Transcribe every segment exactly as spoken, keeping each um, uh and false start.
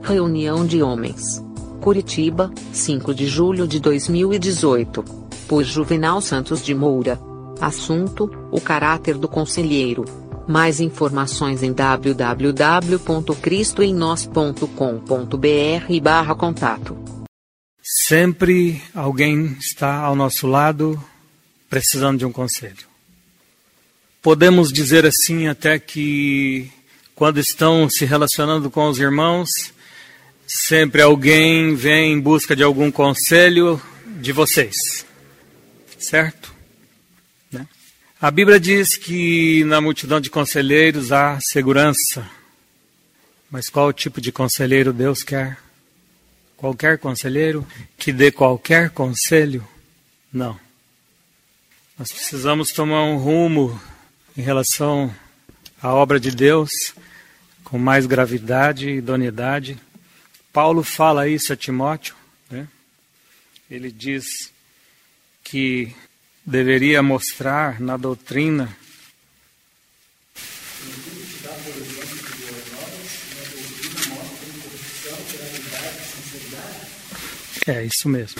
Reunião de Homens. Curitiba, cinco de julho de dois mil e dezoito. Por Juvenal Santos de Moura. Assunto: o caráter do conselheiro. Mais informações em w w w ponto cristo em nós ponto com ponto b r barra contato. Sempre alguém está ao nosso lado precisando de um conselho. Podemos dizer assim até que quando estão se relacionando com os irmãos, sempre alguém vem em busca de algum conselho de vocês, certo? Né? A Bíblia diz que na multidão de conselheiros há segurança. Mas qual tipo de conselheiro Deus quer? Qualquer conselheiro que dê qualquer conselho? Não. Nós precisamos tomar um rumo em relação à obra de Deus com mais gravidade e idoneidade. Paulo fala isso a Timóteo, né? Ele diz que deveria mostrar na doutrina É isso mesmo.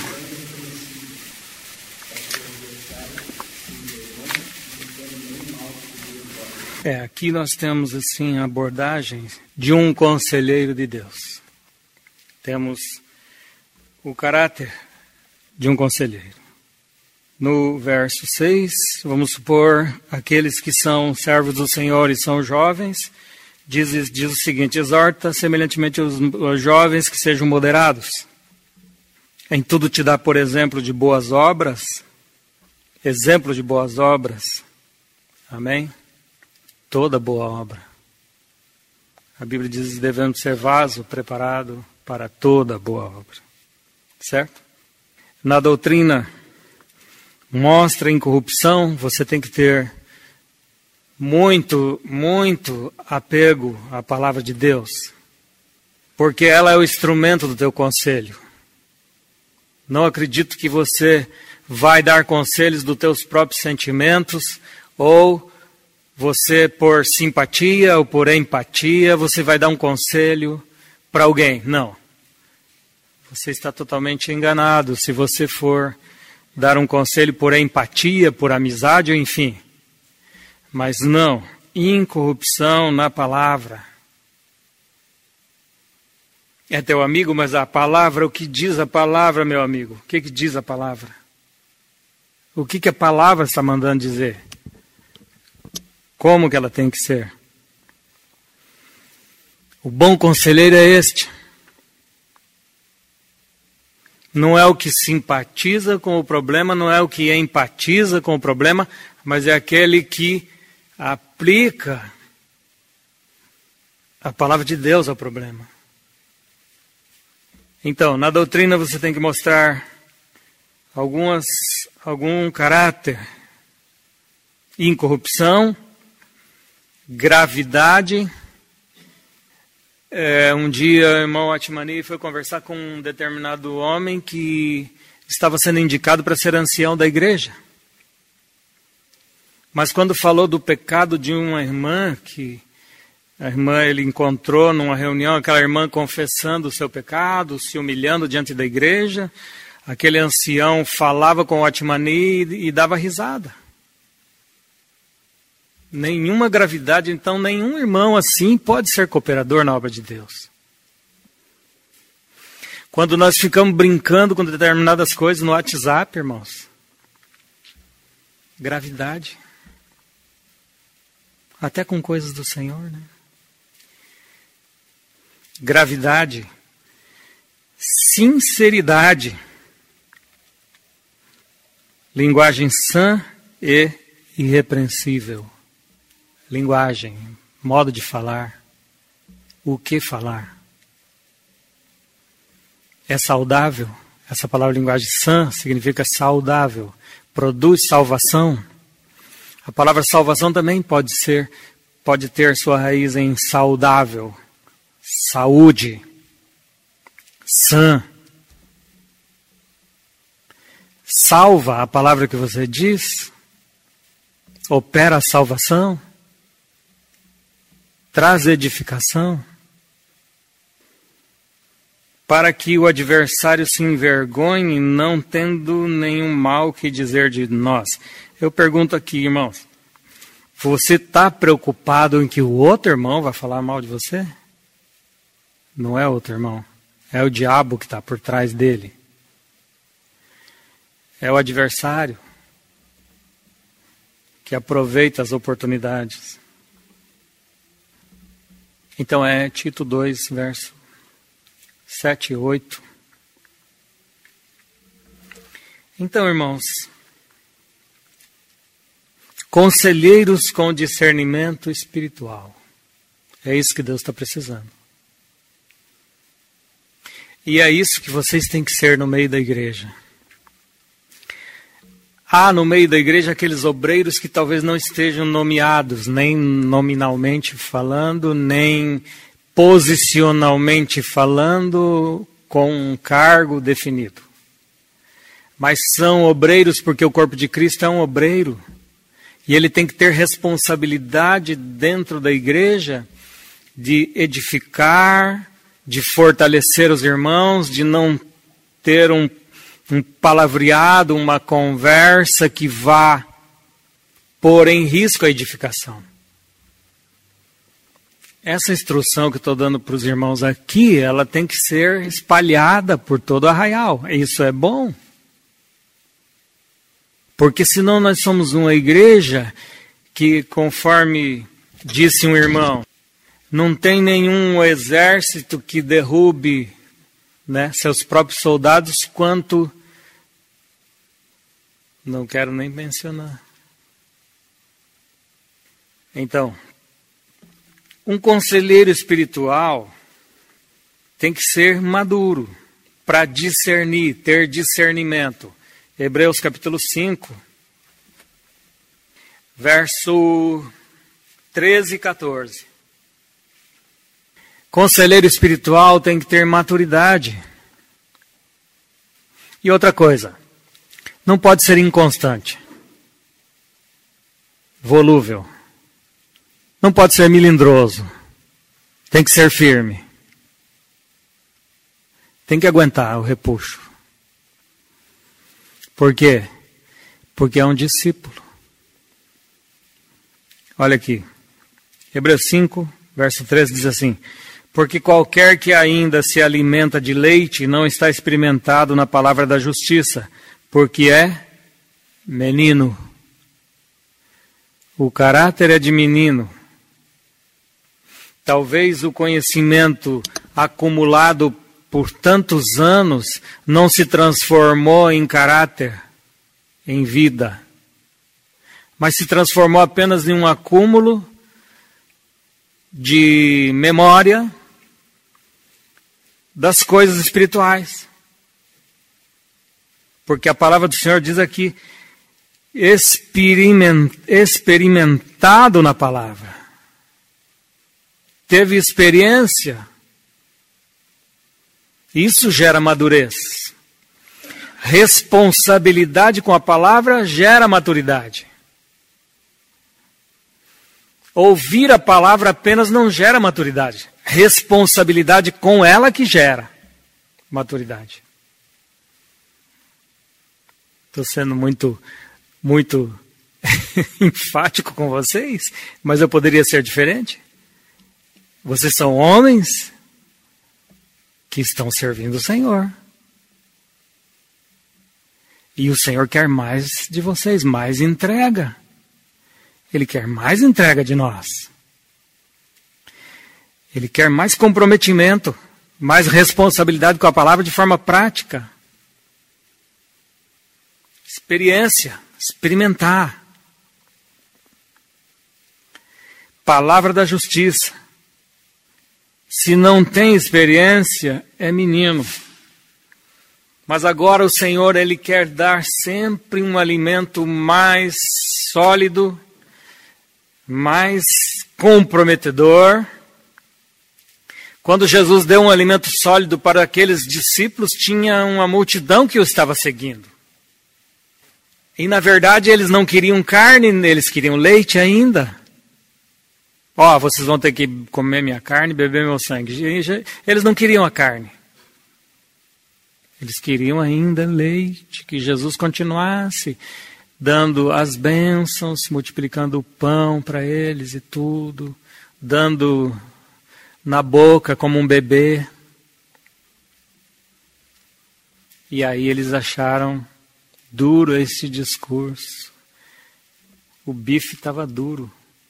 É, aqui nós temos assim a abordagem de um conselheiro de Deus. Temos o caráter de um conselheiro. No verso seis, vamos supor, aqueles que são servos do Senhor e são jovens, diz, diz o seguinte: exorta semelhantemente os, os jovens que sejam moderados. Em tudo te dá, por exemplo, de boas obras, exemplo de boas obras. Amém? Toda boa obra. A Bíblia diz que devemos ser vaso preparado para toda boa obra. Certo? Na doutrina mostra incorrupção, você tem que ter muito, muito apego à palavra de Deus. Porque ela é o instrumento do teu conselho. Não acredito que você vai dar conselhos dos teus próprios sentimentos, ou você, por simpatia ou por empatia, você vai dar um conselho para alguém. Não. Você está totalmente enganado se você for dar um conselho por empatia, por amizade, ou enfim. Mas não, incorrupção na palavra. É teu amigo, mas a palavra, o que diz a palavra, meu amigo? O que, que diz a palavra? O que, que a palavra está mandando dizer? Como que ela tem que ser? O bom conselheiro é este. Não é o que simpatiza com o problema, não é o que empatiza com o problema, mas é aquele que aplica a palavra de Deus ao problema. Então, na doutrina você tem que mostrar algumas, algum caráter, incorrupção, gravidade. É, um dia o irmão Atmani foi conversar com um determinado homem que estava sendo indicado para ser ancião da igreja. Mas quando falou do pecado de uma irmã, que a irmã ele encontrou numa reunião, aquela irmã confessando o seu pecado, se humilhando diante da igreja, aquele ancião falava com o Atmani e dava risada. Nenhuma gravidade, então nenhum irmão assim pode ser cooperador na obra de Deus. Quando nós ficamos brincando com determinadas coisas no WhatsApp, irmãos, gravidade. Até com coisas do Senhor, né? Gravidade, sinceridade, linguagem sã e irrepreensível. Linguagem, modo de falar, o que falar. É saudável? Essa palavra linguagem sã significa saudável, produz salvação. A palavra salvação também pode ser, pode ter sua raiz em saudável, saúde, sã. Salva, a palavra que você diz, opera a salvação, traz edificação. para que o adversário se envergonhe, não tendo nenhum mal que dizer de nós. Eu pergunto aqui, irmãos, você está preocupado em que o outro irmão vai falar mal de você? Não é outro irmão, é o diabo que está por trás dele. É o adversário que aproveita as oportunidades. Então é Tito dois, verso sete e oito. Então, irmãos, conselheiros com discernimento espiritual. É isso que Deus está precisando. E é isso que vocês têm que ser no meio da igreja. Há no meio da igreja aqueles obreiros que talvez não estejam nomeados, nem nominalmente falando, nem posicionalmente falando, com um cargo definido. Mas são obreiros porque o corpo de Cristo é um obreiro. E ele tem que ter responsabilidade dentro da igreja de edificar, de fortalecer os irmãos, de não ter um um palavreado, uma conversa que vá pôr em risco a edificação. Essa instrução que eu estou dando para os irmãos aqui, ela tem que ser espalhada por todo o arraial. Isso é bom. Porque senão nós somos uma igreja que, conforme disse um irmão, não tem nenhum exército que derrube, né, seus próprios soldados, quanto... Não quero nem mencionar. Então, um conselheiro espiritual tem que ser maduro para discernir, ter discernimento. Hebreus capítulo cinco, verso treze e quatorze. Conselheiro espiritual tem que ter maturidade. E outra coisa, não pode ser inconstante, volúvel, não pode ser melindroso, tem que ser firme, tem que aguentar o repuxo. Por quê? Porque é um discípulo. Olha aqui, Hebreus cinco, verso treze diz assim: porque qualquer que ainda se alimenta de leite não está experimentado na palavra da justiça, porque é menino. O caráter é de menino. Talvez o conhecimento acumulado por tantos anos não se transformou em caráter, em vida, mas se transformou apenas em um acúmulo de memória das coisas espirituais. Porque a palavra do Senhor diz aqui, experimentado na palavra. Teve experiência. Isso gera madurez. Responsabilidade com a palavra gera maturidade. Ouvir a palavra apenas não gera maturidade. Responsabilidade com ela que gera maturidade. Estou sendo muito, muito enfático com vocês, mas eu poderia ser diferente. Vocês são homens que estão servindo o Senhor. E o Senhor quer mais de vocês, mais entrega. Ele quer mais entrega de nós. Ele quer mais comprometimento, mais responsabilidade com a palavra de forma prática. Experiência, experimentar. Palavra da justiça. Se não tem experiência, é menino. Mas agora o Senhor, Ele quer dar sempre um alimento mais sólido, mais comprometedor. Quando Jesus deu um alimento sólido para aqueles discípulos, tinha uma multidão que o estava seguindo. E na verdade eles não queriam carne, eles queriam leite ainda. Ó, oh, vocês vão ter que comer minha carne, beber meu sangue. Eles não queriam a carne. Eles queriam ainda leite, que Jesus continuasse dando as bênçãos, multiplicando o pão para eles e tudo, dando na boca como um bebê. E aí eles acharam duro esse discurso. O bife estava duro.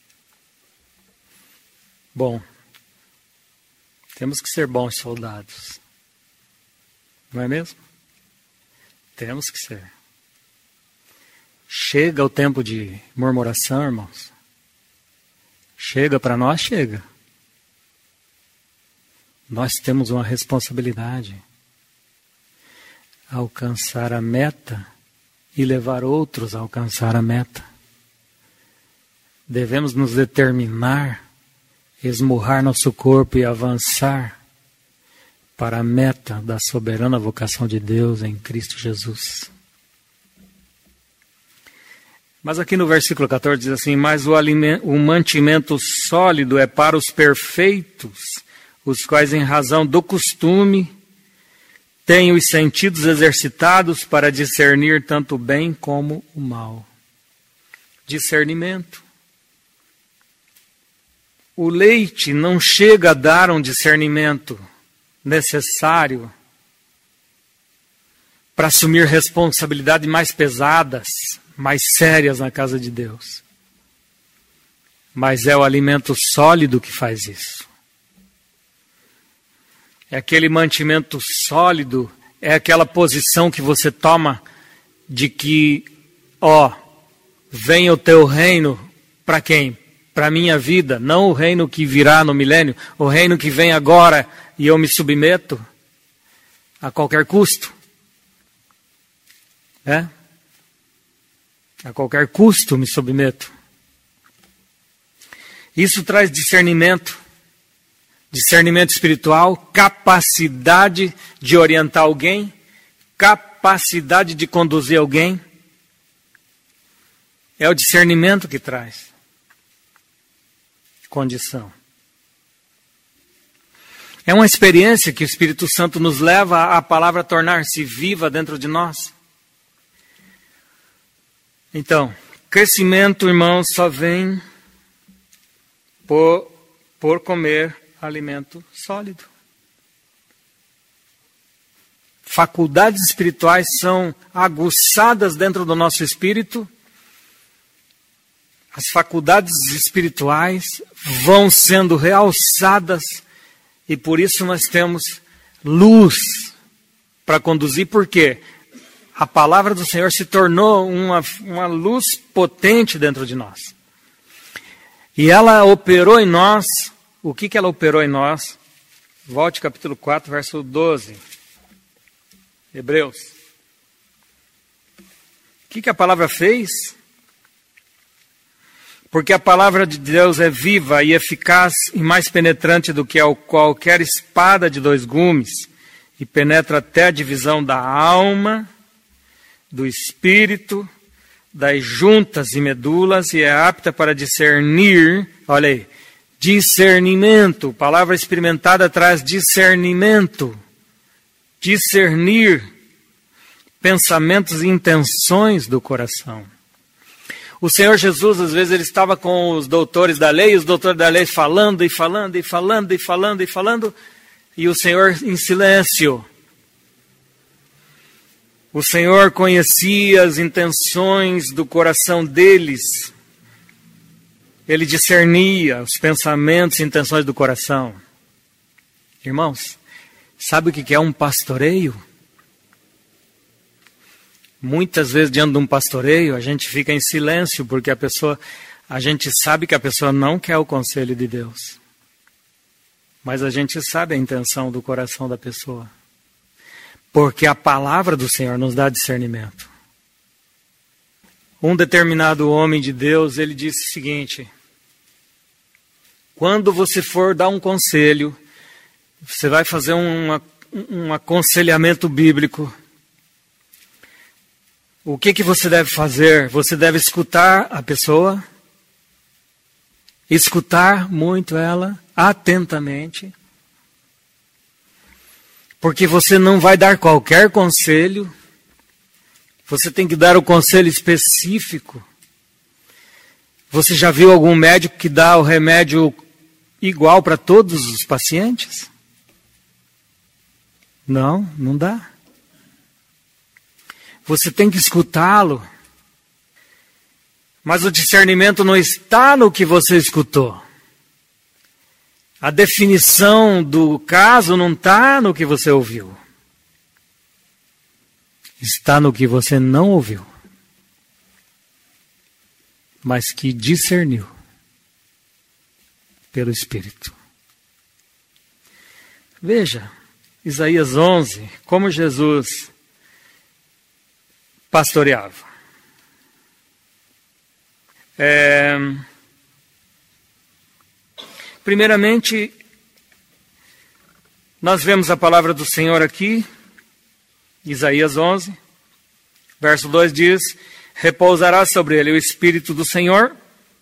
Bom, temos que ser bons soldados. Não é mesmo? Temos que ser. Chega o tempo de murmuração, irmãos. Chega para nós, chega. Nós temos uma responsabilidade. Alcançar a meta e levar outros a alcançar a meta. Devemos nos determinar, esmurrar nosso corpo e avançar para a meta da soberana vocação de Deus em Cristo Jesus. Mas aqui no versículo catorze diz assim: mas o, alimento, o mantimento sólido é para os perfeitos, os quais em razão do costume têm os sentidos exercitados para discernir tanto o bem como o mal. Discernimento. O leite não chega a dar um discernimento necessário para assumir responsabilidades mais pesadas, mais sérias na casa de Deus. Mas é o alimento sólido que faz isso. É aquele mantimento sólido, é aquela posição que você toma de que, ó, venha o teu reino para quem? Para a minha vida, não o reino que virá no milênio, o reino que vem agora e eu me submeto a qualquer custo. É? A qualquer custo me submeto. Isso traz discernimento, discernimento espiritual, capacidade de orientar alguém, capacidade de conduzir alguém. É o discernimento que traz condição. É uma experiência que o Espírito Santo nos leva a palavra tornar-se viva dentro de nós. Então, crescimento, irmãos, só vem por, por comer alimento sólido. Faculdades espirituais são aguçadas dentro do nosso espírito. As faculdades espirituais vão sendo realçadas e por isso nós temos luz para conduzir. Por quê? A palavra do Senhor se tornou uma, uma luz potente dentro de nós. E ela operou em nós. O que, que ela operou em nós? Volte capítulo quatro, verso doze. Hebreus. O que, que a palavra fez? Porque a palavra de Deus é viva e eficaz e mais penetrante do que qualquer espada de dois gumes, e penetra até a divisão da alma, do espírito, das juntas e medulas, e é apta para discernir, olha aí, discernimento, palavra experimentada traz discernimento, discernir pensamentos e intenções do coração. O Senhor Jesus, às vezes, ele estava com os doutores da lei, os doutores da lei falando e falando e falando e falando e falando, e o Senhor em silêncio. O Senhor conhecia as intenções do coração deles. Ele discernia os pensamentos e intenções do coração. Irmãos, sabe o que é um pastoreio? Muitas vezes, diante de um pastoreio, a gente fica em silêncio, porque a pessoa, a gente sabe que a pessoa não quer o conselho de Deus. Mas a gente sabe a intenção do coração da pessoa. Porque a palavra do Senhor nos dá discernimento. Um determinado homem de Deus, ele disse o seguinte: quando você for dar um conselho, você vai fazer um, um aconselhamento bíblico, o que, que você deve fazer? Você deve escutar a pessoa, escutar muito ela, atentamente, Porque você não vai dar qualquer conselho, você tem que dar o conselho específico. Você já viu algum médico que dá o remédio igual para todos os pacientes? Não, não dá. Você tem que escutá-lo. Mas o discernimento não está no que você escutou. A definição do caso não está no que você ouviu. Está no que você não ouviu, mas que discerniu pelo Espírito. Veja, Isaías onze, como Jesus pastoreava. É, primeiramente, nós vemos a palavra do Senhor aqui, Isaías onze, verso dois diz: repousará sobre ele o Espírito do Senhor.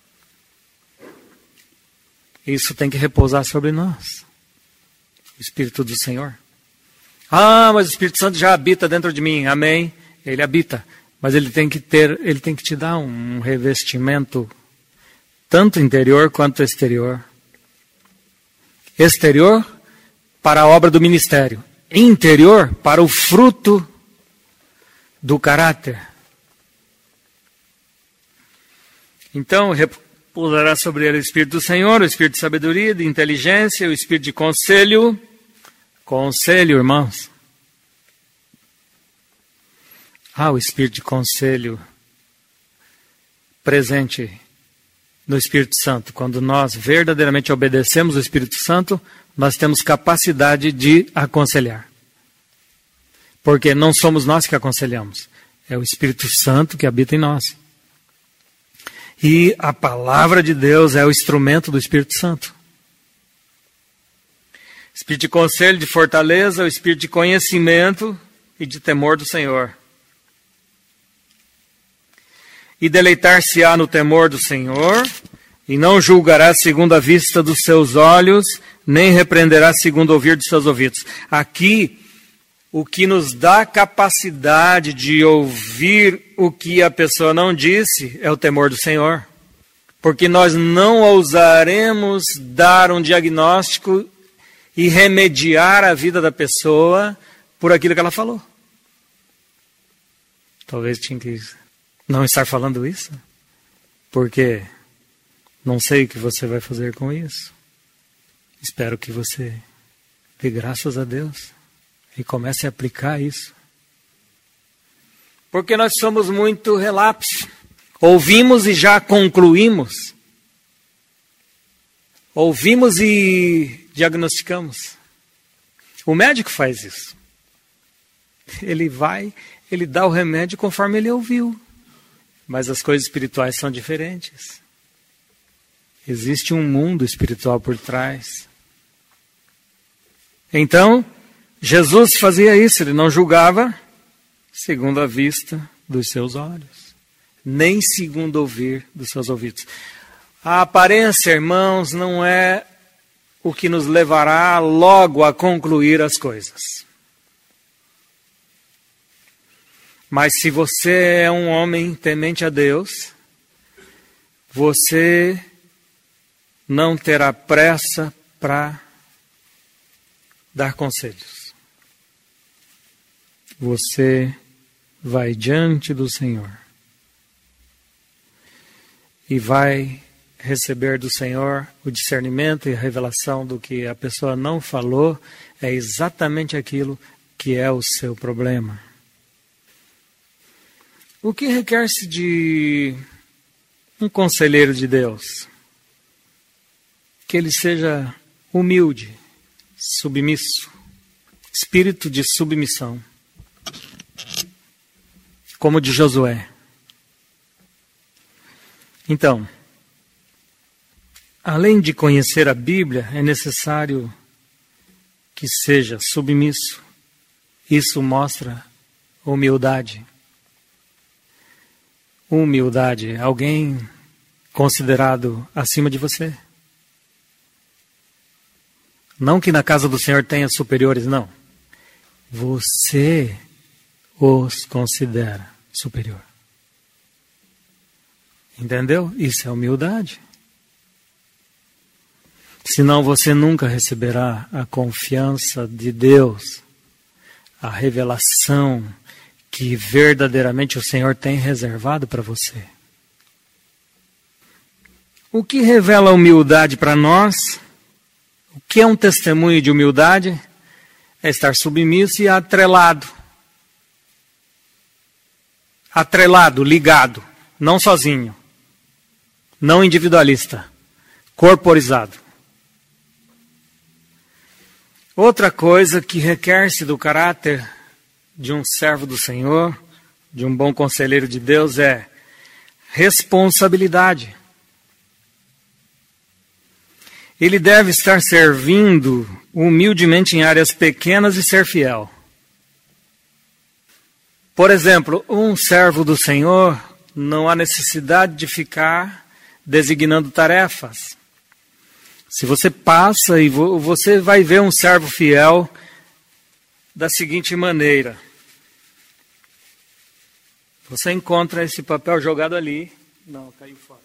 Isso tem que repousar sobre nós, o Espírito do Senhor. Ah, mas o Espírito Santo já habita dentro de mim. Amém, ele habita. Mas ele tem que ter, ele tem que te dar um revestimento, tanto interior quanto exterior. Exterior para a obra do ministério. Interior para o fruto do caráter. Então, repousará sobre ele o Espírito do Senhor, o Espírito de sabedoria, de inteligência, o Espírito de conselho. Conselho, irmãos. Ah, o Espírito de conselho presente no Espírito Santo. Quando nós verdadeiramente obedecemos o Espírito Santo, nós temos capacidade de aconselhar. Porque não somos nós que aconselhamos, é o Espírito Santo que habita em nós. E a palavra de Deus é o instrumento do Espírito Santo. Espírito de conselho, de fortaleza, o espírito de conhecimento e de temor do Senhor. E deleitar-se-á no temor do Senhor, e não julgará segundo a vista dos seus olhos, nem repreenderá segundo o ouvir dos seus ouvidos. Aqui, o que nos dá capacidade de ouvir o que a pessoa não disse é o temor do Senhor. Porque nós não ousaremos dar um diagnóstico e remediar a vida da pessoa por aquilo que ela falou. Talvez tinha que não estar falando isso, porque não sei o que você vai fazer com isso. Espero que você dê graças a Deus e comece a aplicar isso. Porque nós somos muito relapsos. Ouvimos e já concluímos. Ouvimos e diagnosticamos. O médico faz isso. Ele vai, ele dá o remédio conforme ele ouviu. Mas as coisas espirituais são diferentes. Existe um mundo espiritual por trás. Então, Jesus fazia isso, ele não julgava segundo a vista dos seus olhos, nem segundo o ouvir dos seus ouvidos. A aparência, irmãos, não é o que nos levará logo a concluir as coisas. Mas se você é um homem temente a Deus, você não terá pressa para dar conselhos. Você vai diante do Senhor e vai receber do Senhor o discernimento e a revelação do que a pessoa não falou, é exatamente aquilo que é o seu problema. O que requer-se de um conselheiro de Deus? Que ele seja humilde, submisso, espírito de submissão, como o de Josué. Então, além de conhecer a Bíblia, é necessário que seja submisso. Isso mostra humildade. Humildade, alguém considerado acima de você. Não que na casa do Senhor tenha superiores, não. você os considera superior. Entendeu? Isso é humildade. Senão você nunca receberá a confiança de Deus, a revelação que verdadeiramente o Senhor tem reservado para você. O que revela humildade para nós? O que é um testemunho de humildade? É estar submisso e atrelado. Atrelado, ligado, não sozinho, não individualista, corporizado. Outra coisa que requer-se do caráter de um servo do Senhor, de um bom conselheiro de Deus, é responsabilidade. Ele deve estar servindo humildemente em áreas pequenas e ser fiel. Por exemplo, um servo do Senhor não há necessidade de ficar designando tarefas. Se você passa e vo, você vai ver um servo fiel da seguinte maneira. Você encontra esse papel jogado ali. Não, caiu fora.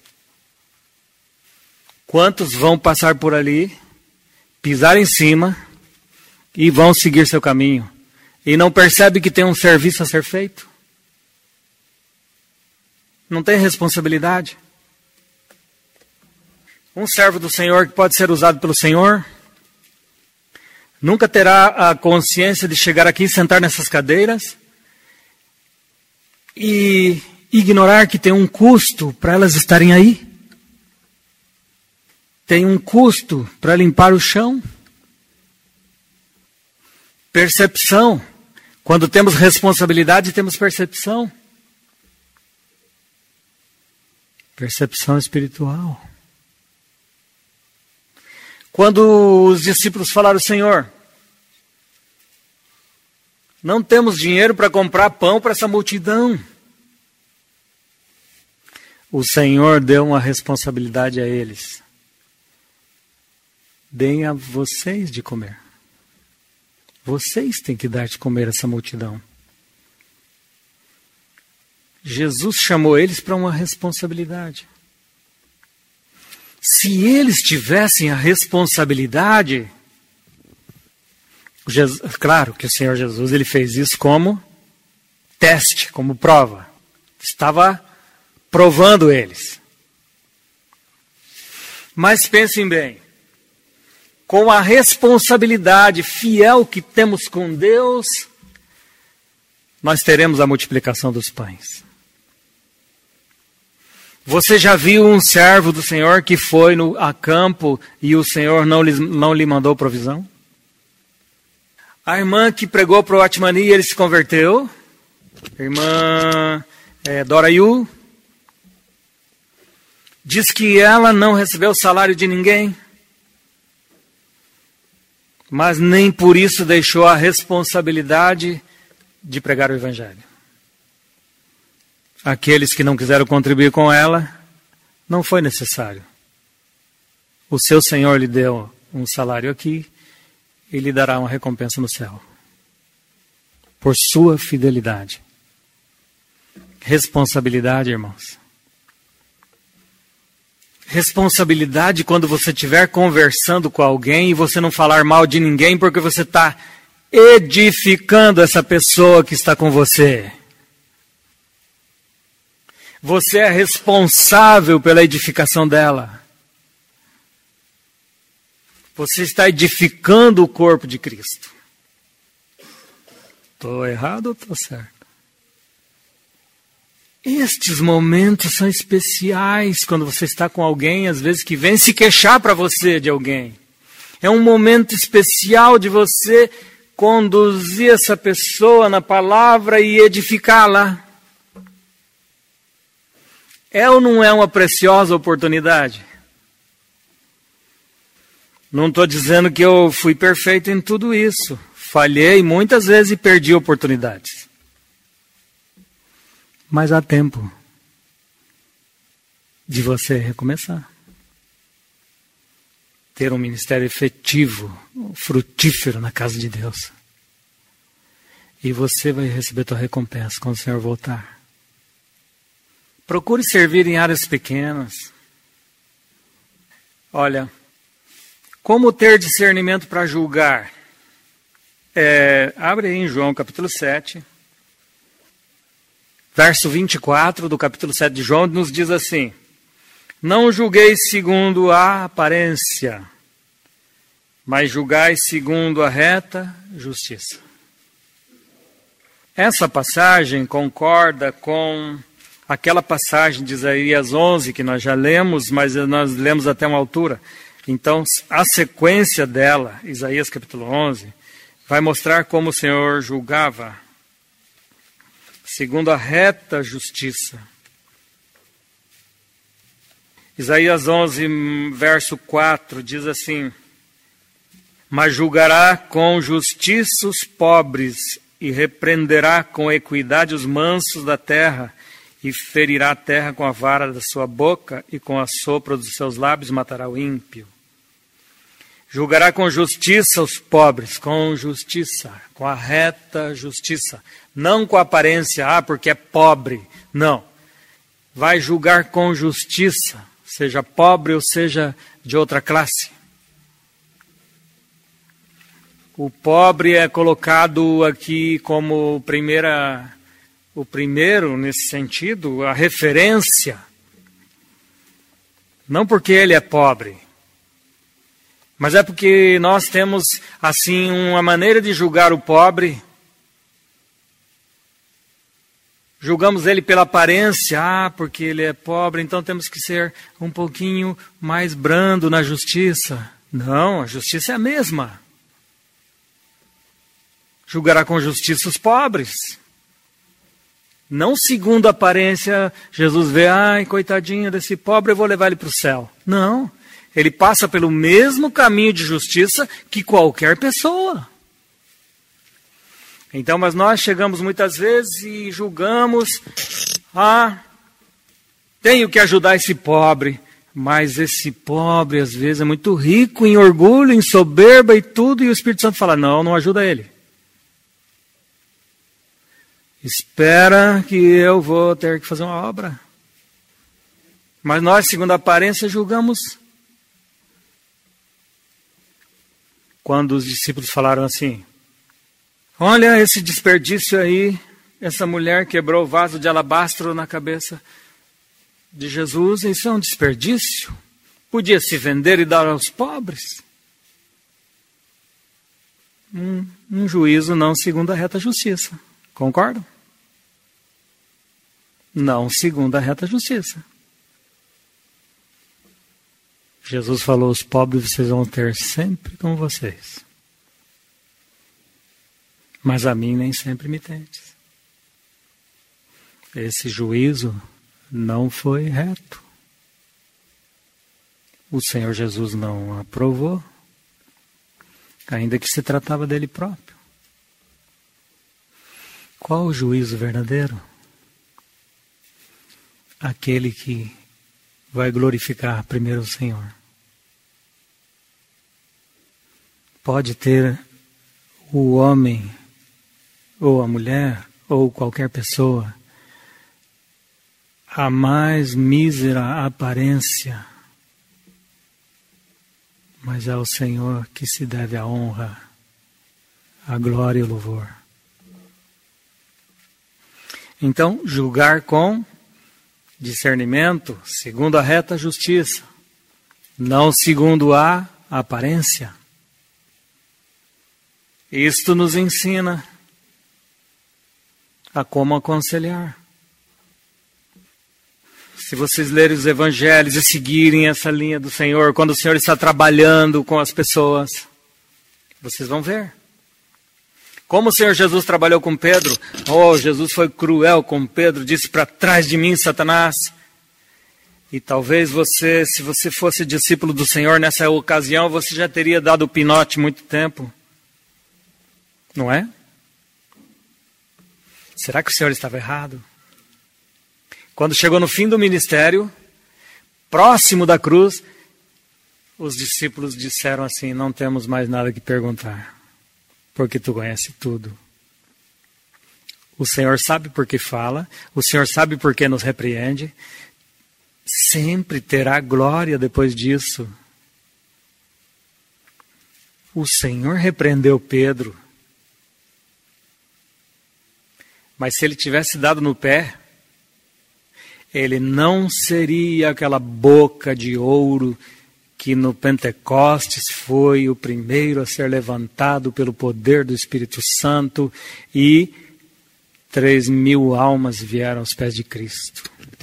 Quantos vão passar por ali, pisar em cima e vão seguir seu caminho? E não percebe que tem um serviço a ser feito? Não tem responsabilidade? Um servo do Senhor que pode ser usado pelo Senhor nunca terá a consciência de chegar aqui e sentar nessas cadeiras e ignorar que tem um custo para elas estarem aí. Tem um custo para limpar o chão. Percepção. Quando temos responsabilidade, temos percepção. Percepção espiritual. Quando os discípulos falaram, Senhor, não temos dinheiro para comprar pão para essa multidão. O Senhor deu uma responsabilidade a eles. Deem a vocês de comer. Vocês têm que dar de comer a essa multidão. Jesus chamou eles para uma responsabilidade. Se eles tivessem a responsabilidade, Jesus, claro que o Senhor Jesus ele fez isso como teste, como prova. Estava provando eles. Mas pensem bem, com a responsabilidade fiel que temos com Deus, nós teremos a multiplicação dos pães. Você já viu um servo do Senhor que foi no, a campo e o Senhor não lhe, não lhe mandou provisão? A irmã que pregou para o Atmani e ele se converteu, a irmã é, Dora Yu, diz que ela não recebeu o salário de ninguém, mas nem por isso deixou a responsabilidade de pregar o Evangelho. Aqueles que não quiseram contribuir com ela, não foi necessário. O seu Senhor lhe deu um salário aqui e lhe dará uma recompensa no céu. Por sua fidelidade. Responsabilidade, irmãos. Responsabilidade quando você estiver conversando com alguém e você não falar mal de ninguém porque você está edificando essa pessoa que está com você. Você é responsável pela edificação dela. Você está edificando o corpo de Cristo. Estou errado ou estou certo? Estes momentos são especiais quando você está com alguém, às vezes, que vem se queixar para você de alguém. É um momento especial de você conduzir essa pessoa na palavra e edificá-la. É ou não é uma preciosa oportunidade? Não estou dizendo que eu fui perfeito em tudo isso. Falhei muitas vezes e perdi oportunidades. Mas há tempo de você recomeçar. Ter um ministério efetivo, frutífero na casa de Deus. e você vai receber tua recompensa quando o Senhor voltar. Procure servir em áreas pequenas. Olha, como ter discernimento para julgar? É, abre aí em João capítulo sete, verso vinte e quatro do capítulo sete de João, nos diz assim: não julgueis segundo a aparência, mas julgais segundo a reta justiça. Essa passagem concorda com aquela passagem de Isaías onze que nós já lemos, mas nós lemos até uma altura. Então, a sequência dela, Isaías capítulo onze, vai mostrar como o Senhor julgava segundo a reta justiça. Isaías onze, verso quatro, diz assim: mas julgará com justiça os pobres, e repreenderá com equidade os mansos da terra, e ferirá a terra com a vara da sua boca, e com a sopro dos seus lábios matará o ímpio. Julgará com justiça os pobres, com justiça, com a reta justiça. Não com a aparência, ah, porque é pobre. Não. Vai julgar com justiça, seja pobre ou seja de outra classe. O pobre é colocado aqui como primeira, o primeiro nesse sentido, a referência. Não porque ele é pobre, mas é porque nós temos, assim, uma maneira de julgar o pobre. Julgamos ele pela aparência, ah, porque ele é pobre, então temos que ser um pouquinho mais brando na justiça. Não, a justiça é a mesma. Julgará com justiça os pobres. Não segundo a aparência, Jesus vê, ai, coitadinho desse pobre, eu vou levar ele para o céu. Não. Ele passa pelo mesmo caminho de justiça que qualquer pessoa. Então, mas nós chegamos muitas vezes e julgamos, ah, tenho que ajudar esse pobre, mas esse pobre às vezes é muito rico em orgulho, em soberba e tudo, e o Espírito Santo fala, não, não ajuda ele. Espera que eu vou ter que fazer uma obra. Mas nós, segundo a aparência, julgamos. Quando os discípulos falaram assim, olha esse desperdício aí, essa mulher quebrou o vaso de alabastro na cabeça de Jesus, isso é um desperdício. Podia se vender e dar aos pobres. Um, um juízo não segundo a reta justiça. Concordam? Não segundo a reta justiça. Jesus falou, os pobres vocês vão ter sempre com vocês. Mas a mim nem sempre me tendes. Esse juízo não foi reto. O Senhor Jesus não aprovou, ainda que se tratava dele próprio. Qual o juízo verdadeiro? Aquele que vai glorificar primeiro o Senhor. Pode ter o homem, ou a mulher, ou qualquer pessoa, a mais mísera aparência, mas é ao Senhor que se deve a honra, a glória e o louvor. Então, julgar com discernimento, segundo a reta justiça, não segundo a aparência. Isto nos ensina a como aconselhar. Se vocês lerem os evangelhos e seguirem essa linha do Senhor, quando o Senhor está trabalhando com as pessoas, vocês vão ver. Como o Senhor Jesus trabalhou com Pedro, oh, Jesus foi cruel com Pedro, disse, para trás de mim, Satanás. E talvez você, se você fosse discípulo do Senhor nessa ocasião, você já teria dado o pinote muito tempo. Não é? Será que o Senhor estava errado? Quando chegou no fim do ministério, próximo da cruz, os discípulos disseram assim, não temos mais nada que perguntar, porque tu conhece tudo. O Senhor sabe por que fala, o Senhor sabe por que nos repreende. Sempre terá glória depois disso. O Senhor repreendeu Pedro. Mas se ele tivesse dado no pé, ele não seria aquela boca de ouro que no Pentecostes foi o primeiro a ser levantado pelo poder do Espírito Santo e três mil almas vieram aos pés de Cristo.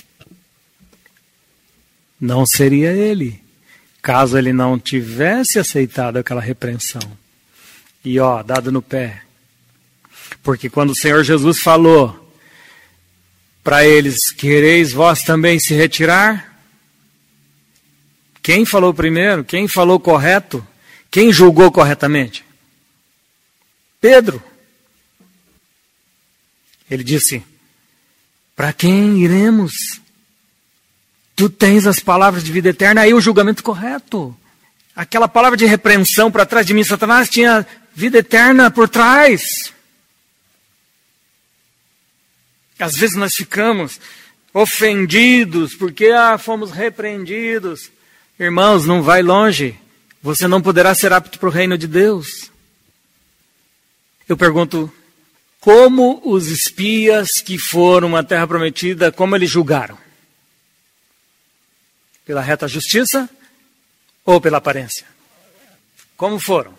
Não seria ele, caso ele não tivesse aceitado aquela repreensão. E ó, dado no pé. Porque quando o Senhor Jesus falou para eles, quereis vós também se retirar? Quem falou primeiro? Quem falou correto? Quem julgou corretamente? Pedro. Ele disse, para quem iremos? Tu tens as palavras de vida eterna, aí o julgamento correto. Aquela palavra de repreensão para trás de mim, Satanás, tinha vida eterna por trás. Às vezes nós ficamos ofendidos porque ah, fomos repreendidos. Irmãos, não vai longe. Você não poderá ser apto para o reino de Deus. Eu pergunto, como os espias que foram à terra prometida, como eles julgaram? Pela reta justiça ou pela aparência? Como foram?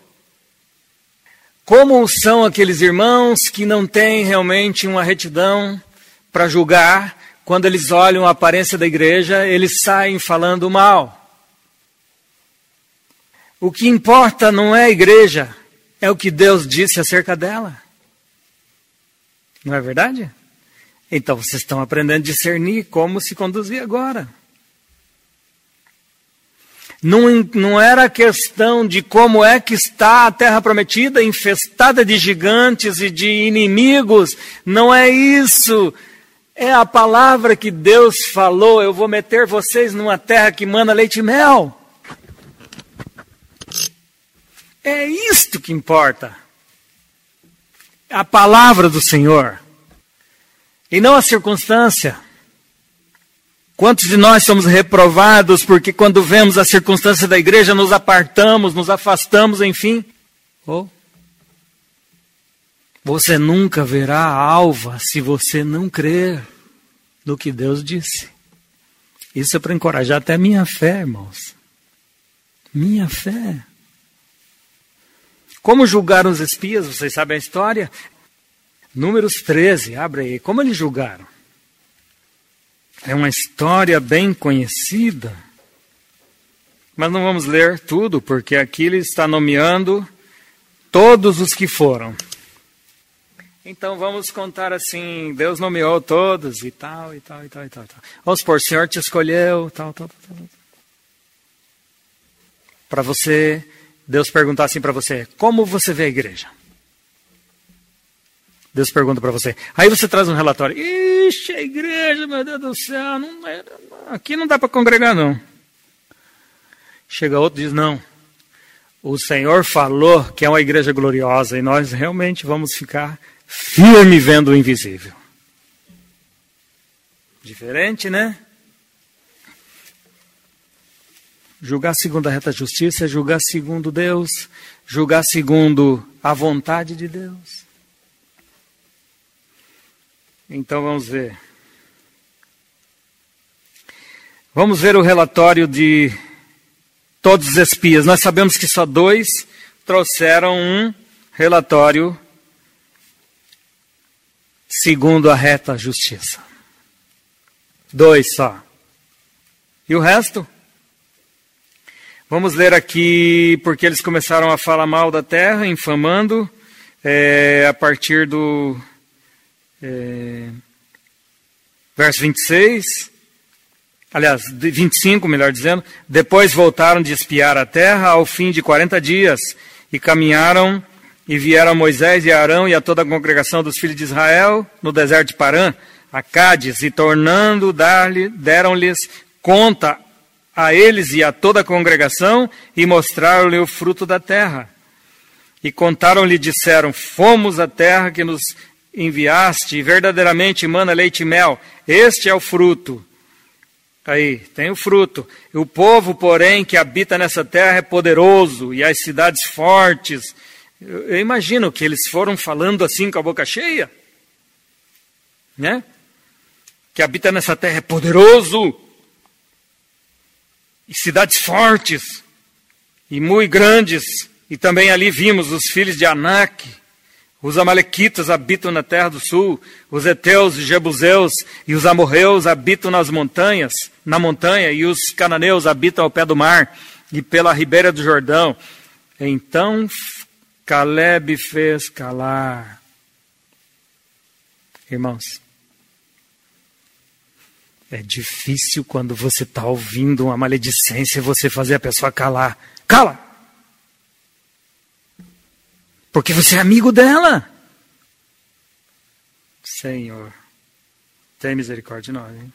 Como são aqueles irmãos que não têm realmente uma retidão para julgar? Quando eles olham a aparência da igreja, eles saem falando mal. O que importa não é a igreja, é o que Deus disse acerca dela. Não é verdade? Então vocês estão aprendendo a discernir como se conduzir agora. Não, não era questão de como é que está a terra prometida, infestada de gigantes e de inimigos. Não é isso. É a palavra que Deus falou. Eu vou meter vocês numa terra que mana leite e mel. É isto que importa. A palavra do Senhor. E não a circunstância. Quantos de nós somos reprovados porque quando vemos a circunstância da igreja nos apartamos, nos afastamos, enfim. Oh. Você nunca verá a alva se você não crer no que Deus disse. Isso é para encorajar até minha fé, irmãos. Minha fé. Como julgaram os espias? Vocês sabem a história? Números treze, abre aí. Como eles julgaram? É uma história bem conhecida. Mas não vamos ler tudo, porque aqui ele está nomeando todos os que foram. Então vamos contar assim, Deus nomeou todos e tal, e tal, e tal, e tal. E tal. Vamos supor, o Senhor te escolheu, tal, tal, tal, tal. Para você, Deus perguntar assim para você, como você vê a igreja? Deus pergunta para você. Aí você traz um relatório. Ixi, a igreja, meu Deus do céu, não é, aqui não dá para congregar não. Chega outro e diz, não. O Senhor falou que é uma igreja gloriosa e nós realmente vamos ficar firme vendo o invisível. Diferente, né? Julgar segundo a reta justiça é julgar segundo Deus, julgar segundo a vontade de Deus. Então vamos ver. Vamos ver o relatório de todos os espias. Nós sabemos que só dois trouxeram um relatório segundo a reta justiça. Dois só. E o resto? Vamos ler aqui, porque eles começaram a falar mal da terra, infamando, é, a partir do é, verso vinte e seis, aliás, vinte e cinco, melhor dizendo. Depois voltaram de espiar a terra ao fim de quarenta dias, e caminharam e vieram a Moisés e a Arão e a toda a congregação dos filhos de Israel no deserto de Parã, a Cádiz, e tornando dar-lhe, deram-lhes conta a eles e a toda a congregação, e mostraram-lhe o fruto da terra. E contaram-lhe, disseram, fomos à terra que nos enviaste, verdadeiramente mana leite e mel. Este é o fruto. Aí, tem o fruto. O povo, porém, que habita nessa terra é poderoso, e as cidades fortes. Eu, eu imagino que eles foram falando assim com a boca cheia, né? Que habita nessa terra é poderoso, e cidades fortes, e muito grandes. E também ali vimos os filhos de Anak. Os amalequitas habitam na terra do sul, os heteus, os jebuseus e os amorreus habitam nas montanhas, na montanha, e os cananeus habitam ao pé do mar e pela ribeira do Jordão. Então Caleb fez calar. Irmãos, é difícil quando você está ouvindo uma maledicência você fazer a pessoa calar. Cala! Porque você é amigo dela. Senhor, tem misericórdia de nós, hein?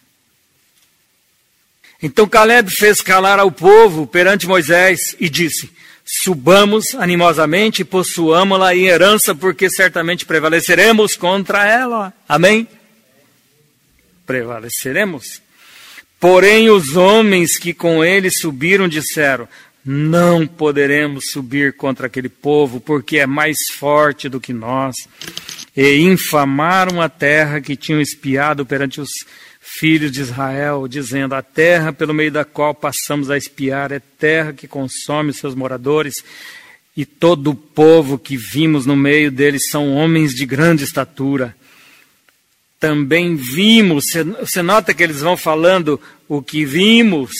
Então Caleb fez calar ao povo perante Moisés e disse: subamos animosamente e possuamo-la em herança, porque certamente prevaleceremos contra ela. Amém? Prevaleceremos. Porém os homens que com ele subiram disseram: não poderemos subir contra aquele povo, porque é mais forte do que nós. E infamaram a terra que tinham espiado perante os filhos de Israel, dizendo: a terra pelo meio da qual passamos a espiar é terra que consome os seus moradores, e todo o povo que vimos no meio deles são homens de grande estatura. Também vimos, você nota que eles vão falando o que vimos.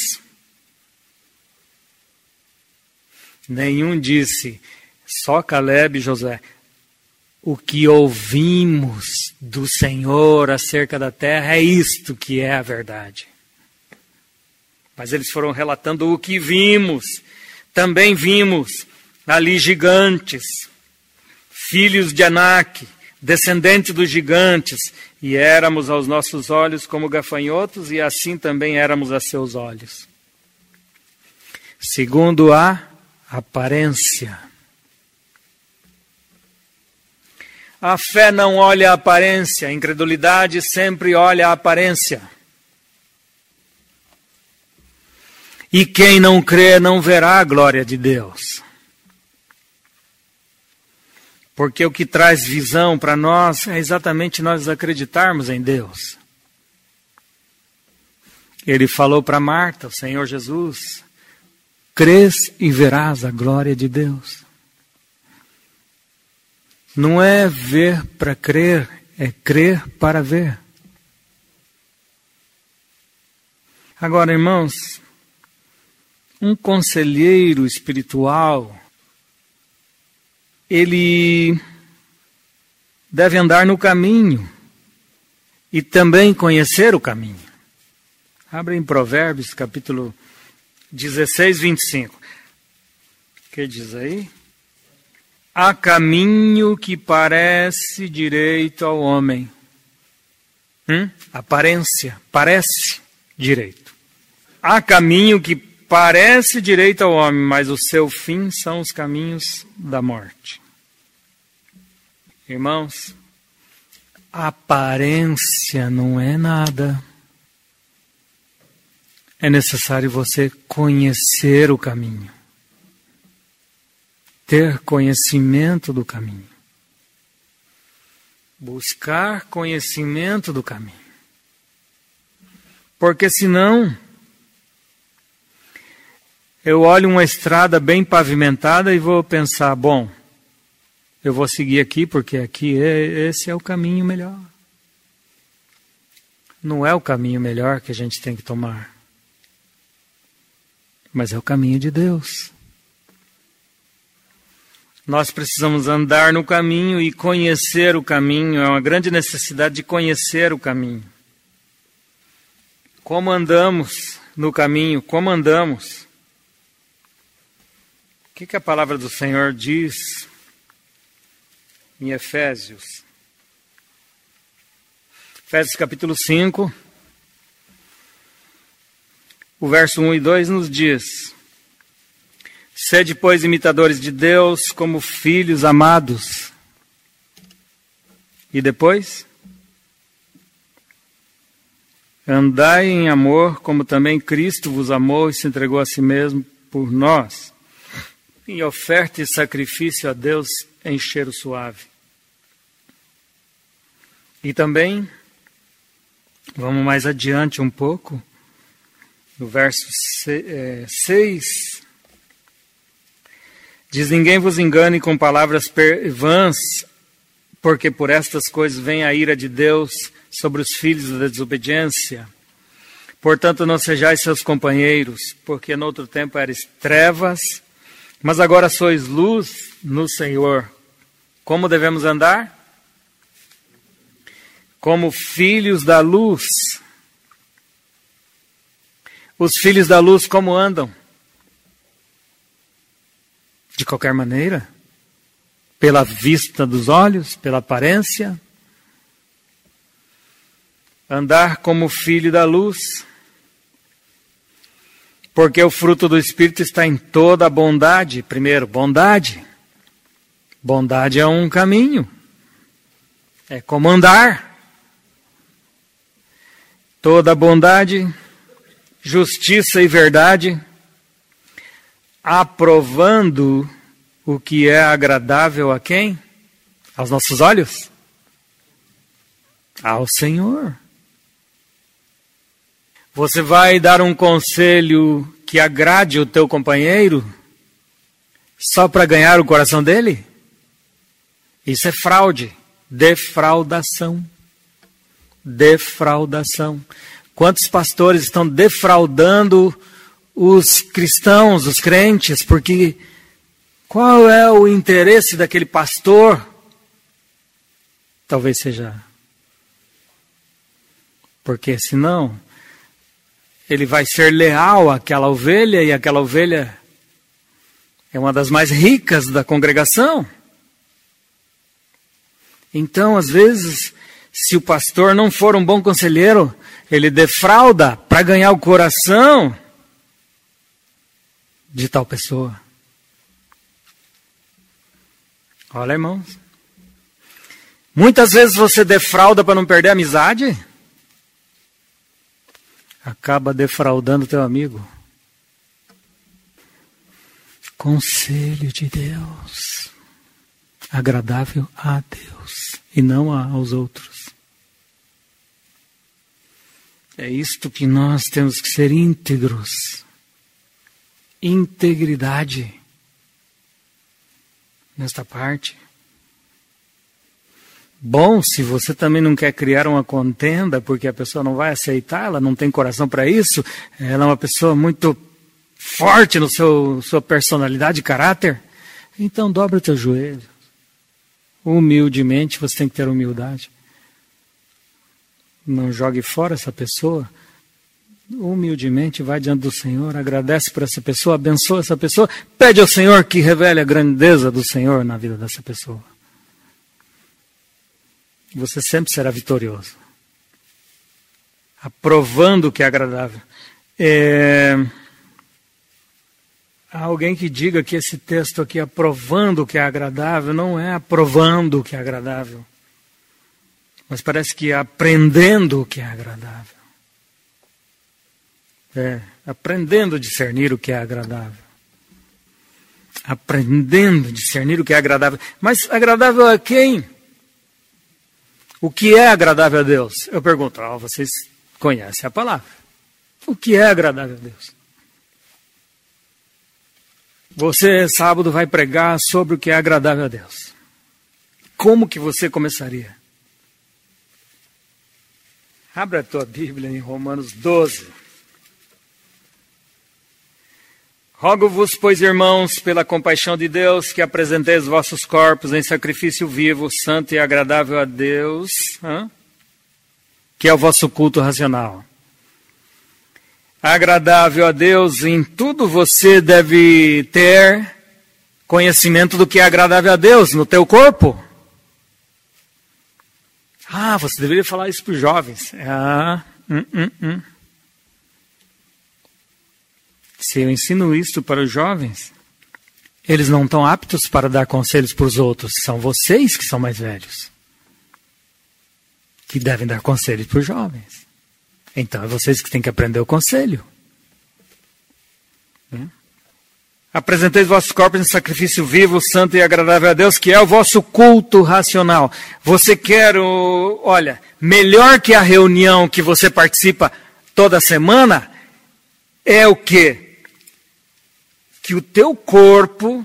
Nenhum disse, só Caleb e Josué, o que ouvimos do Senhor acerca da terra é isto que é a verdade. Mas eles foram relatando o que vimos. Também vimos ali gigantes, filhos de Anak, descendentes dos gigantes, e éramos aos nossos olhos como gafanhotos, e assim também éramos a seus olhos. Segundo a aparência. A fé não olha a aparência, a incredulidade sempre olha a aparência. E quem não crê não verá a glória de Deus. Porque o que traz visão para nós é exatamente nós acreditarmos em Deus. Ele falou para Marta, o Senhor Jesus: crês e verás a glória de Deus. Não é ver para crer, é crer para ver. Agora, irmãos, um conselheiro espiritual, ele deve andar no caminho e também conhecer o caminho. Abra em Provérbios, capítulo dezesseis, vinte e cinco. O que diz aí? Há caminho que parece direito ao homem. Hum? Aparência, parece direito. Há caminho que parece direito ao homem, mas o seu fim são os caminhos da morte. Irmãos, aparência não é nada. É necessário você conhecer o caminho. Ter conhecimento do caminho. Buscar conhecimento do caminho. Porque senão, eu olho uma estrada bem pavimentada e vou pensar, bom, eu vou seguir aqui porque aqui é, esse é o caminho melhor. Não é o caminho melhor que a gente tem que tomar. Mas é o caminho de Deus. Nós precisamos andar no caminho e conhecer o caminho. É uma grande necessidade de conhecer o caminho. Como andamos no caminho? Como andamos? O que, que a palavra do Senhor diz em Efésios? Efésios capítulo cinco, o verso um e dois nos diz: sede, pois, imitadores de Deus como filhos amados, E depois? Andai em amor, como também Cristo vos amou e se entregou a si mesmo por nós, em oferta e sacrifício a Deus em cheiro suave. E também, vamos mais adiante um pouco, no verso seis, diz: ninguém vos engane com palavras vãs, porque por estas coisas vem a ira de Deus sobre os filhos da desobediência. Portanto, não sejais seus companheiros, porque no outro tempo eres trevas, mas agora sois luz no Senhor. Como devemos andar? Como filhos da luz. Os filhos da luz como andam? De qualquer maneira? Pela vista dos olhos, pela aparência? Andar como filho da luz, porque o fruto do Espírito está em toda a bondade. Primeiro, bondade. Bondade é um caminho, é como andar. Toda a bondade, justiça e verdade, aprovando o que é agradável a quem? Aos nossos olhos? Ao Senhor. Você vai dar um conselho que agrade o teu companheiro só para ganhar o coração dele? Isso é fraude, defraudação. Defraudação. Quantos pastores estão defraudando os cristãos, os crentes, porque qual é o interesse daquele pastor? Talvez seja porque senão ele vai ser leal àquela ovelha, e aquela ovelha é uma das mais ricas da congregação. Então, às vezes, se o pastor não for um bom conselheiro, ele defrauda para ganhar o coração de tal pessoa. Olha, irmãos, muitas vezes você defrauda para não perder a amizade, acaba defraudando teu amigo. Conselho de Deus, agradável a Deus e não aos outros. É isto que nós temos que ser íntegros. Integridade nesta parte. Bom, se você também não quer criar uma contenda, porque a pessoa não vai aceitar, ela não tem coração para isso, ela é uma pessoa muito forte no seu sua personalidade e caráter, então dobra o teu joelho. Humildemente, você tem que ter humildade. Não jogue fora essa pessoa. Humildemente vai diante do Senhor, agradece por essa pessoa, abençoa essa pessoa, pede ao Senhor que revele a grandeza do Senhor na vida dessa pessoa. Você sempre será vitorioso. Aprovando o que é agradável. É... Há alguém que diga que esse texto aqui, aprovando o que é agradável, não é aprovando o que é agradável, mas parece que é aprendendo o que é agradável. É, aprendendo a discernir o que é agradável. Aprendendo a discernir o que é agradável. Mas agradável a quem? O que é agradável a Deus? Eu pergunto, oh, vocês conhecem a palavra. O que é agradável a Deus? Você, sábado, vai pregar sobre o que é agradável a Deus. Como que você começaria? Abra a tua Bíblia em Romanos doze. Rogo-vos, pois, irmãos, pela compaixão de Deus, que apresenteis vossos corpos em sacrifício vivo, santo e agradável a Deus, hein? Que é o vosso culto racional. Agradável a Deus, em tudo você deve ter conhecimento do que é agradável a Deus no teu corpo. Ah, você deveria falar isso para os jovens. Ah, hum, hum, hum. Se eu ensino isso para os jovens, eles não estão aptos para dar conselhos para os outros. São vocês que são mais velhos. que devem dar conselhos para os jovens. Então é vocês que têm que aprender o conselho. Hum? Apresentei os vossos corpos em sacrifício vivo, santo e agradável a Deus, que é o vosso culto racional. Você quer, o, olha, melhor que a reunião que você participa toda semana, é o quê? Que o teu corpo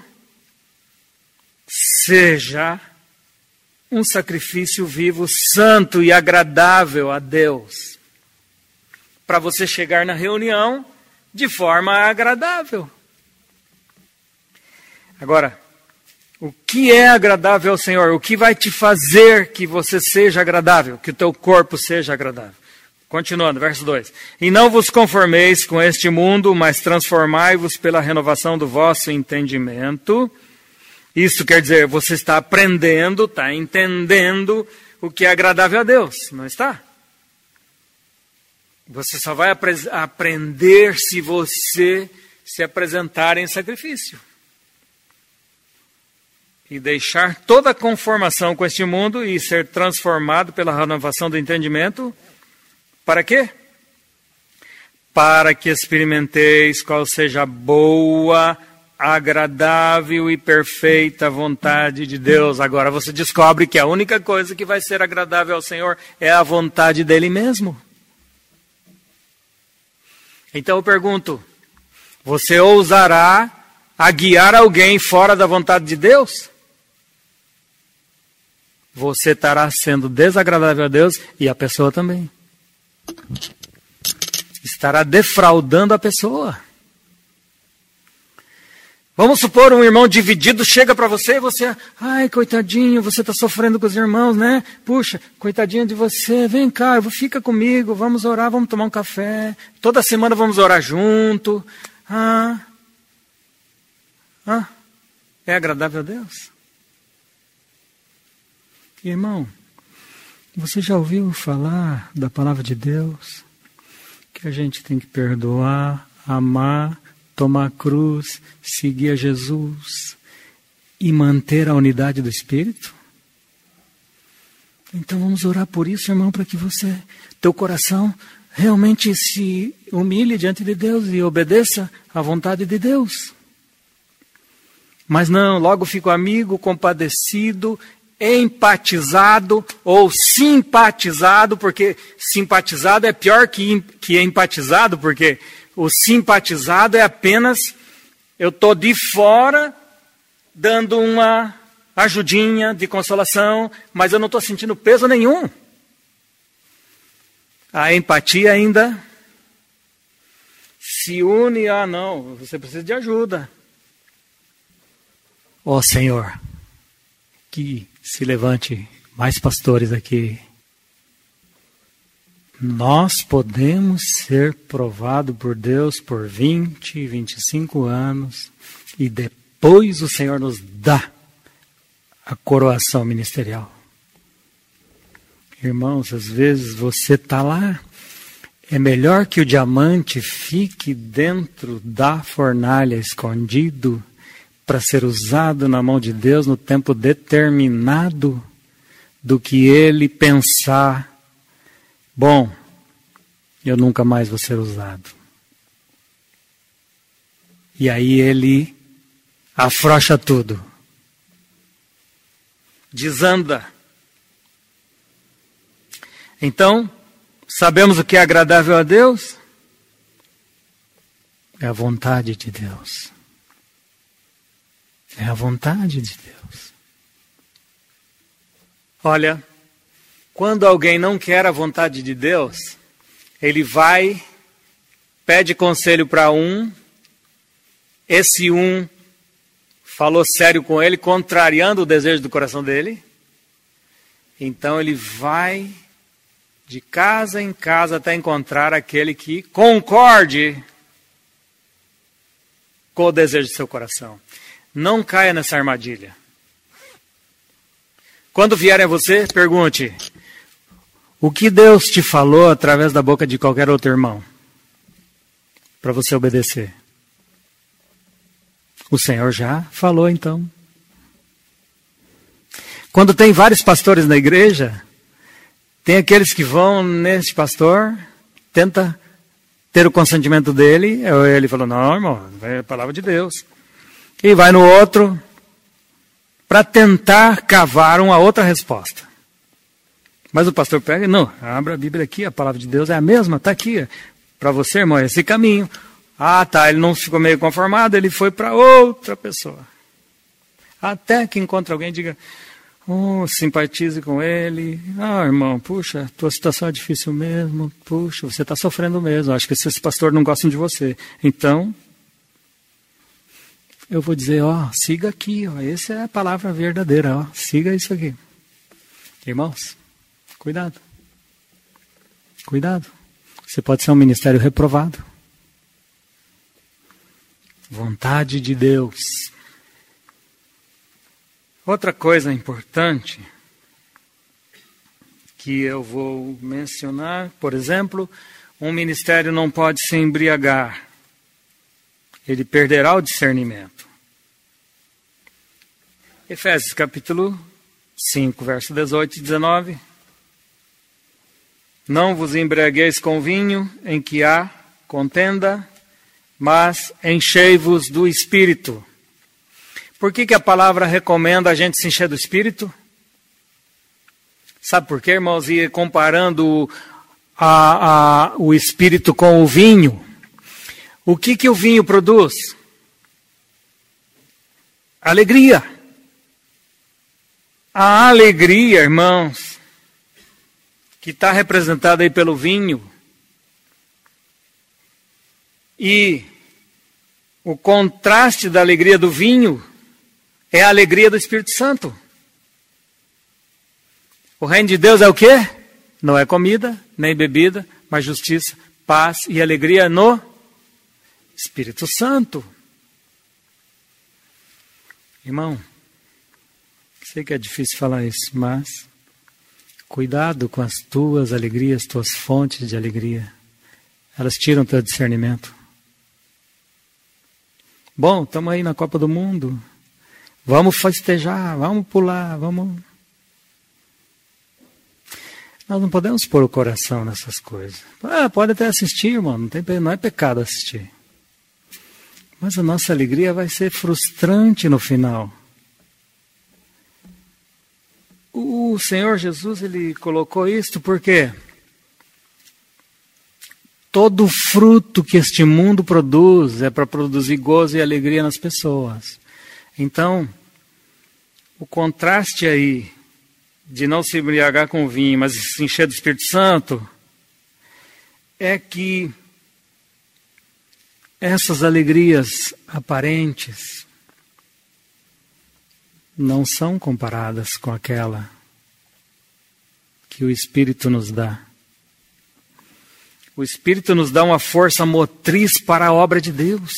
seja um sacrifício vivo, santo e agradável a Deus. Para você chegar na reunião de forma agradável. Agora, o que é agradável ao Senhor? O que vai te fazer que você seja agradável? Que o teu corpo seja agradável? Continuando, verso dois. E não vos conformeis com este mundo, mas transformai-vos pela renovação do vosso entendimento. Isso quer dizer, você está aprendendo, está entendendo o que é agradável a Deus, não está? Você só vai apre- aprender se você se apresentar em sacrifício. E deixar toda a conformação com este mundo e ser transformado pela renovação do entendimento. Para quê? Para que experimenteis qual seja a boa, agradável e perfeita vontade de Deus. Agora você descobre que a única coisa que vai ser agradável ao Senhor é a vontade dele mesmo. Então eu pergunto, você ousará a guiar alguém fora da vontade de Deus? Você estará sendo desagradável a Deus e a pessoa também. Estará defraudando a pessoa. Vamos supor um irmão dividido chega para você e você, ai, coitadinho, você está sofrendo com os irmãos, né? Puxa, coitadinho de você, vem cá, fica comigo, vamos orar, vamos tomar um café. Toda semana vamos orar junto. Ah, ah, é agradável a Deus? Irmão, você já ouviu falar da palavra de Deus? Que a gente tem que perdoar, amar, tomar a cruz, seguir a Jesus e manter a unidade do Espírito? Então vamos orar por isso, irmão, para que você, teu coração, realmente se humilhe diante de Deus e obedeça à vontade de Deus. Mas não, logo fico amigo, compadecido, empatizado ou simpatizado, porque simpatizado é pior que, que empatizado, porque o simpatizado é apenas, eu estou de fora dando uma ajudinha de consolação, mas eu não estou sentindo peso nenhum. A empatia ainda se une a, não, você precisa de ajuda. Ó Senhor, que se levante mais pastores aqui. Nós podemos ser provados por Deus por vinte, vinte e cinco anos e depois o Senhor nos dá a coroação ministerial. Irmãos, às vezes você está lá, é melhor que o diamante fique dentro da fornalha escondido para ser usado na mão de Deus no tempo determinado, do que ele pensar, bom, eu nunca mais vou ser usado. E aí ele afrouxa tudo. Desanda. Então, sabemos o que é agradável a Deus? É a vontade de Deus. É a vontade de Deus. Olha, quando alguém não quer a vontade de Deus, ele vai, pede conselho para um, esse um falou sério com ele, contrariando o desejo do coração dele, então ele vai de casa em casa até encontrar aquele que concorde com o desejo do seu coração. Não caia nessa armadilha. Quando vierem a você, pergunte: o que Deus te falou através da boca de qualquer outro irmão? Para você obedecer. O Senhor já falou então. Quando tem vários pastores na igreja, Tem aqueles que vão nesse pastor, tenta ter o consentimento dele, ele falou, não, irmão, é a palavra de Deus. E vai no outro para tentar cavar uma outra resposta. Mas o pastor pega e, não, abre a Bíblia aqui, a palavra de Deus é a mesma, está aqui. Para você, irmão, é esse caminho. Ah, tá, ele não ficou meio conformado, ele foi para outra pessoa. Até que encontra alguém e diga, oh, simpatize com ele. Ah, irmão, puxa, tua situação é difícil mesmo. Puxa, você está sofrendo mesmo. Acho que esses pastores não gostam de você. Então, eu vou dizer, ó, siga aqui, ó, essa é a palavra verdadeira, ó, siga isso aqui. Irmãos, cuidado. Cuidado. Você pode ser um ministério reprovado. Vontade de Deus. Outra coisa importante que eu vou mencionar, por exemplo, um ministério não pode se embriagar. Ele perderá o discernimento. Efésios capítulo cinco, verso dezoito e dezenove. Não vos embriagueis com vinho em que há contenda, mas enchei-vos do Espírito. Por que que a palavra recomenda a gente se encher do Espírito? Sabe por quê, irmãos? E comparando a, a, o Espírito com o vinho, o que que o vinho produz? Alegria. A alegria, irmãos, que está representada aí pelo vinho, e o contraste da alegria do vinho é a alegria do Espírito Santo. O reino de Deus é o quê? Não é comida, nem bebida, mas justiça, paz e alegria no Espírito Santo. Irmão, sei que é difícil falar isso, mas cuidado com as tuas alegrias, tuas fontes de alegria. Elas tiram teu discernimento. Bom, estamos aí na Copa do Mundo. Vamos festejar, vamos pular, vamos... Nós não podemos pôr o coração nessas coisas. Ah, pode até assistir, irmão, não, tem, não é pecado assistir. Mas a nossa alegria vai ser frustrante no final. O Senhor Jesus, ele colocou isto porque todo fruto que este mundo produz é para produzir gozo e alegria nas pessoas. Então, o contraste aí de não se embriagar com vinho, mas se encher do Espírito Santo, é que essas alegrias aparentes não são comparadas com aquela que o Espírito nos dá. O Espírito nos dá uma força motriz para a obra de Deus.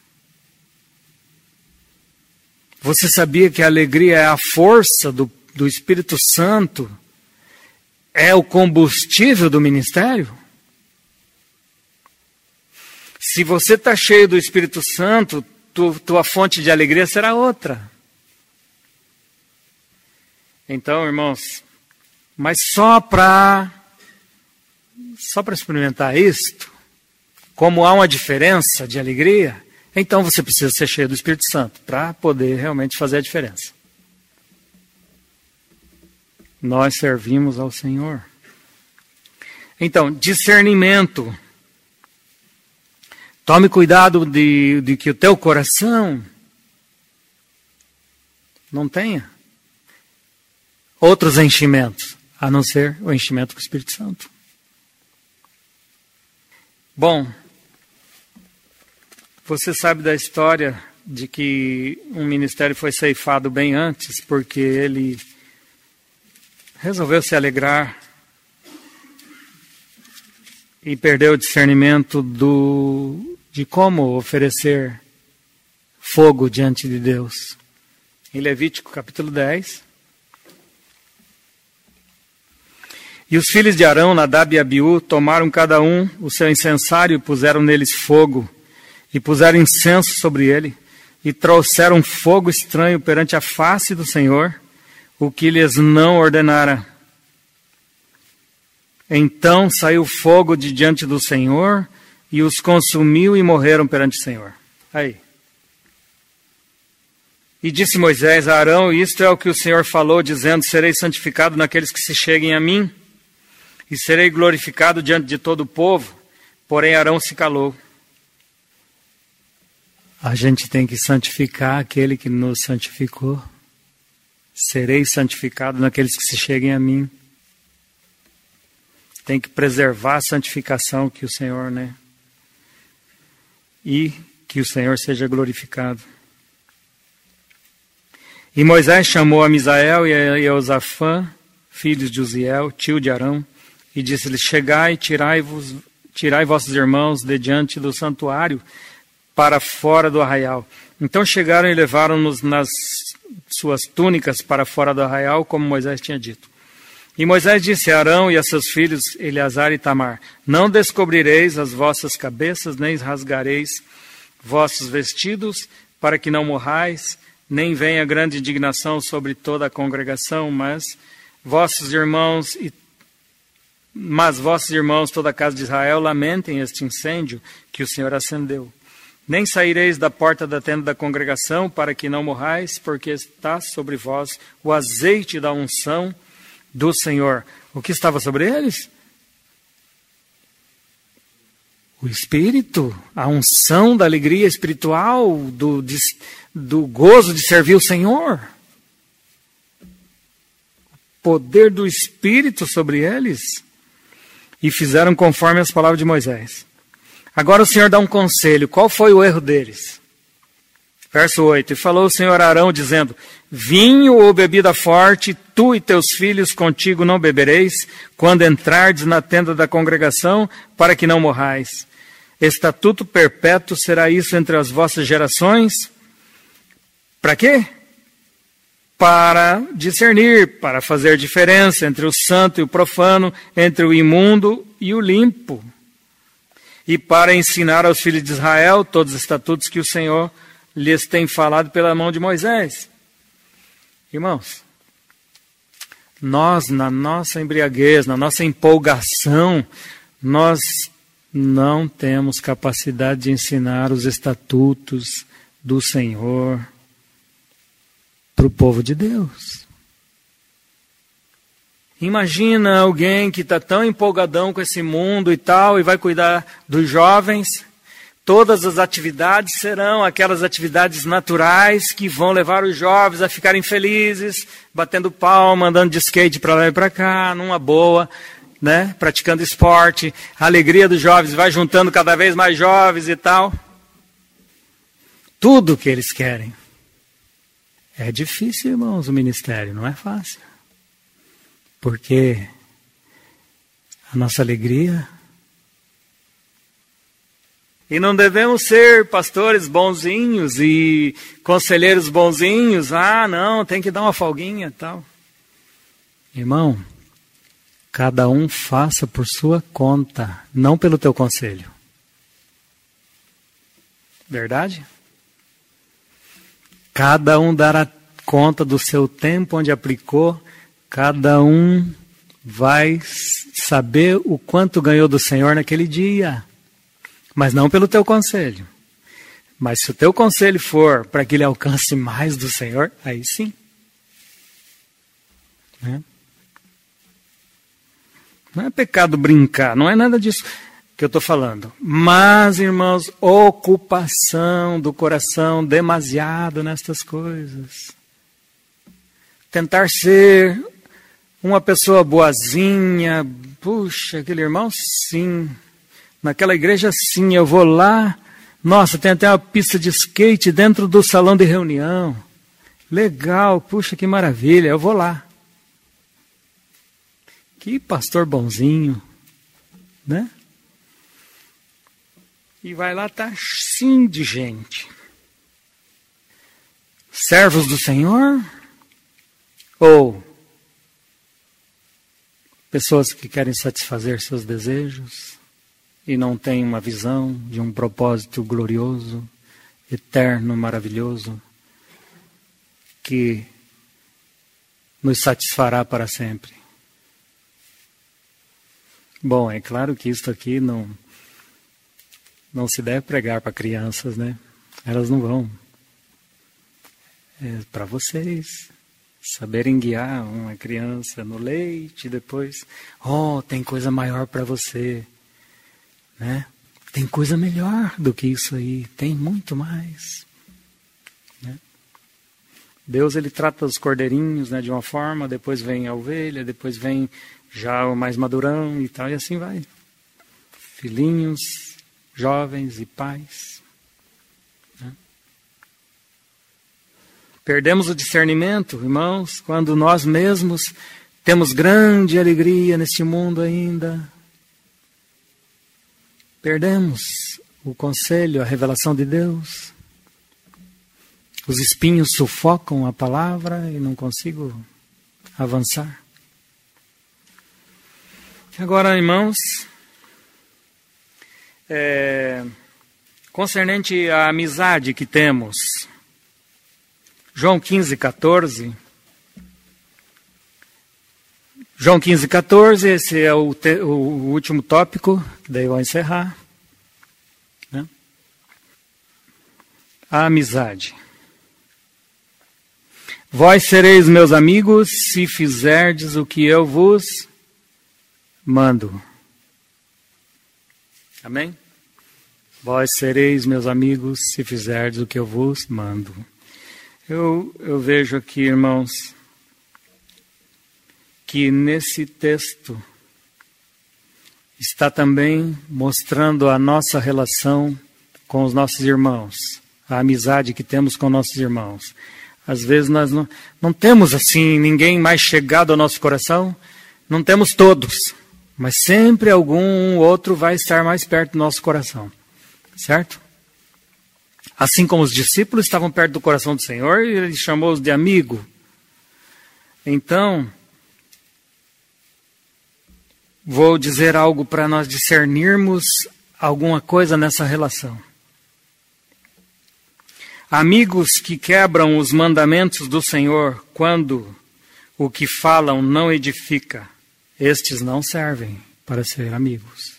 Você sabia que a alegria é a força do, do Espírito Santo? É o combustível do ministério? Se você está cheio do Espírito Santo, tu, tua fonte de alegria será outra. Então, irmãos, mas só para só para experimentar isto, como há uma diferença de alegria, então você precisa ser cheio do Espírito Santo para poder realmente fazer a diferença. Nós servimos ao Senhor. Então, discernimento. Tome cuidado de, de que o teu coração não tenha outros enchimentos, a não ser o enchimento com o Espírito Santo. Bom, você sabe da história de que um ministério foi ceifado bem antes, porque ele resolveu se alegrar e perdeu o discernimento do, de como oferecer fogo diante de Deus. Em Levítico capítulo dez. E os filhos de Arão, Nadab e Abiú, tomaram cada um o seu incensário e puseram neles fogo, e puseram incenso sobre ele, e trouxeram fogo estranho perante a face do Senhor, o que lhes não ordenara. Então saiu fogo de diante do Senhor e os consumiu e morreram perante o Senhor. Aí. E disse Moisés a Arão, isto é o que o Senhor falou, dizendo, serei santificado naqueles que se cheguem a mim, e serei glorificado diante de todo o povo. Porém Arão se calou. A gente tem que santificar aquele que nos santificou. Serei santificado naqueles que se cheguem a mim. Tem que preservar a santificação que o Senhor, né? E que o Senhor seja glorificado. E Moisés chamou a Misael e a Eusafã, filhos de Uziel, tio de Arão, e disse-lhes, chegai, tirai-vos, tirai vossos irmãos de diante do santuário para fora do arraial. Então chegaram e levaram-nos nas suas túnicas para fora do arraial, como Moisés tinha dito. E Moisés disse a Arão e a seus filhos, Eleazar e Tamar, não descobrireis as vossas cabeças, nem rasgareis vossos vestidos, para que não morrais, nem venha grande indignação sobre toda a congregação, mas vossos irmãos e mas vossos irmãos, toda a casa de Israel, lamentem este incêndio que o Senhor acendeu. Nem saireis da porta da tenda da congregação, para que não morrais, porque está sobre vós o azeite da unção do Senhor. O que estava sobre eles? O Espírito, a unção da alegria espiritual, do, de, do gozo de servir o Senhor. O poder do Espírito sobre eles. E fizeram conforme as palavras de Moisés. Agora o Senhor dá um conselho. Qual foi o erro deles? Verso oito. E falou o Senhor a Arão, dizendo, vinho ou bebida forte, tu e teus filhos contigo não bebereis, quando entrardes na tenda da congregação, para que não morrais. Estatuto perpétuo será isso entre as vossas gerações. Para quê? Para discernir, para fazer diferença entre o santo e o profano, entre o imundo e o limpo. E para ensinar aos filhos de Israel todos os estatutos que o Senhor lhes tem falado pela mão de Moisés. Irmãos, nós, na nossa embriaguez, na nossa empolgação, nós não temos capacidade de ensinar os estatutos do Senhor para o povo de Deus. Imagina alguém que está tão empolgadão com esse mundo e tal, e vai cuidar dos jovens. Todas as atividades serão aquelas atividades naturais que vão levar os jovens a ficarem felizes, batendo palma, andando de skate para lá e para cá, numa boa, né? Praticando esporte. A alegria dos jovens vai juntando cada vez mais jovens e tal. Tudo que eles querem. É difícil, irmãos, o ministério, não é fácil. Porque a nossa alegria... E não devemos ser pastores bonzinhos e conselheiros bonzinhos. Ah, não, tem que dar uma folguinha e tal. Irmão, cada um faça por sua conta, não pelo teu conselho. Verdade? Cada um dará conta do seu tempo onde aplicou. Cada um vai saber o quanto ganhou do Senhor naquele dia. Mas não pelo teu conselho. Mas se o teu conselho for para que ele alcance mais do Senhor, aí sim. Né? Não é pecado brincar, não é nada disso que eu estou falando. Mas, irmãos, ocupação do coração demasiado nestas coisas. Tentar ser uma pessoa boazinha. Puxa, aquele irmão, sim. Naquela igreja, sim, eu vou lá. Nossa, tem até uma pista de skate dentro do salão de reunião. Legal, puxa, que maravilha, eu vou lá. Que pastor bonzinho, né? E vai lá, tá sim de gente. Servos do Senhor? Ou pessoas que querem satisfazer seus desejos? E não tem uma visão de um propósito glorioso, eterno, maravilhoso, que nos satisfará para sempre. Bom, é claro que isso aqui não, não se deve pregar para crianças, né? Elas não vão. É para vocês saberem guiar uma criança no leite, depois, oh, tem coisa maior para você, né? Tem coisa melhor do que isso aí, tem muito mais, né? Deus, ele trata os cordeirinhos, né, de uma forma, depois vem a ovelha, depois vem já o mais madurão e tal, e assim vai. Filhinhos, jovens e pais. Né? Perdemos o discernimento, irmãos, quando nós mesmos temos grande alegria neste mundo ainda. Perdemos o conselho, a revelação de Deus. Os espinhos sufocam a palavra e não consigo avançar. Agora, irmãos, é, concernente à amizade que temos, João quinze, quatorze. João quinze, quatorze, esse é o, te, o último tópico, daí eu vou encerrar. Né? A amizade. Vós sereis meus amigos se fizerdes o que eu vos mando. Amém? Vós sereis meus amigos se fizerdes o que eu vos mando. Eu, eu vejo aqui, irmãos, que nesse texto está também mostrando a nossa relação com os nossos irmãos, a amizade que temos com nossos irmãos. Às vezes nós não, não temos assim ninguém mais chegado ao nosso coração, não temos todos, mas sempre algum outro vai estar mais perto do nosso coração, certo? Assim como os discípulos estavam perto do coração do Senhor, e Ele chamou-os de amigo. Então, vou dizer algo para nós discernirmos alguma coisa nessa relação. Amigos que quebram os mandamentos do Senhor quando o que falam não edifica, estes não servem para ser amigos.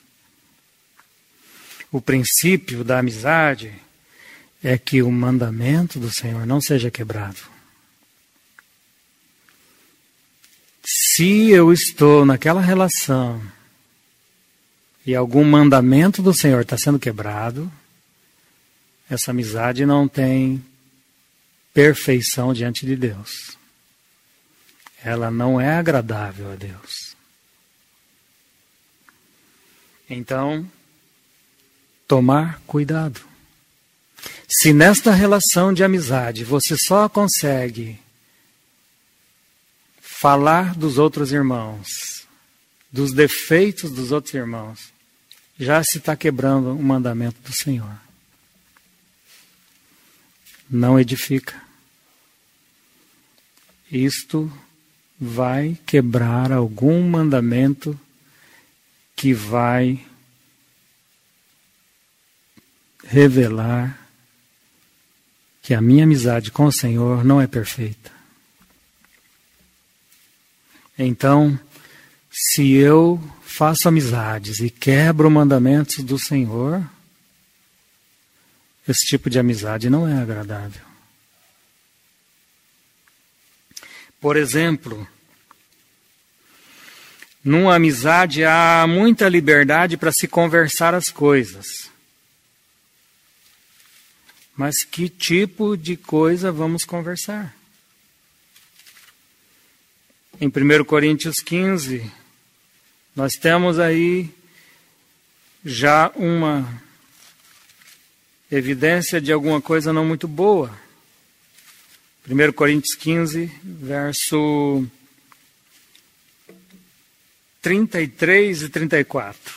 O princípio da amizade é que o mandamento do Senhor não seja quebrado. Se eu estou naquela relação e algum mandamento do Senhor está sendo quebrado, essa amizade não tem perfeição diante de Deus. Ela não é agradável a Deus. Então, tomar cuidado. Se nesta relação de amizade você só consegue falar dos outros irmãos, dos defeitos dos outros irmãos, já se está quebrando o mandamento do Senhor. Não edifica. Isto vai quebrar algum mandamento que vai revelar que a minha amizade com o Senhor não é perfeita. Então, se eu faço amizades e quebro mandamentos do Senhor, esse tipo de amizade não é agradável. Por exemplo, numa amizade há muita liberdade para se conversar as coisas. Mas que tipo de coisa vamos conversar? Em primeiro Coríntios quinze, nós temos aí já uma evidência de alguma coisa não muito boa. primeiro Coríntios quinze, verso trinta e três e trinta e quatro.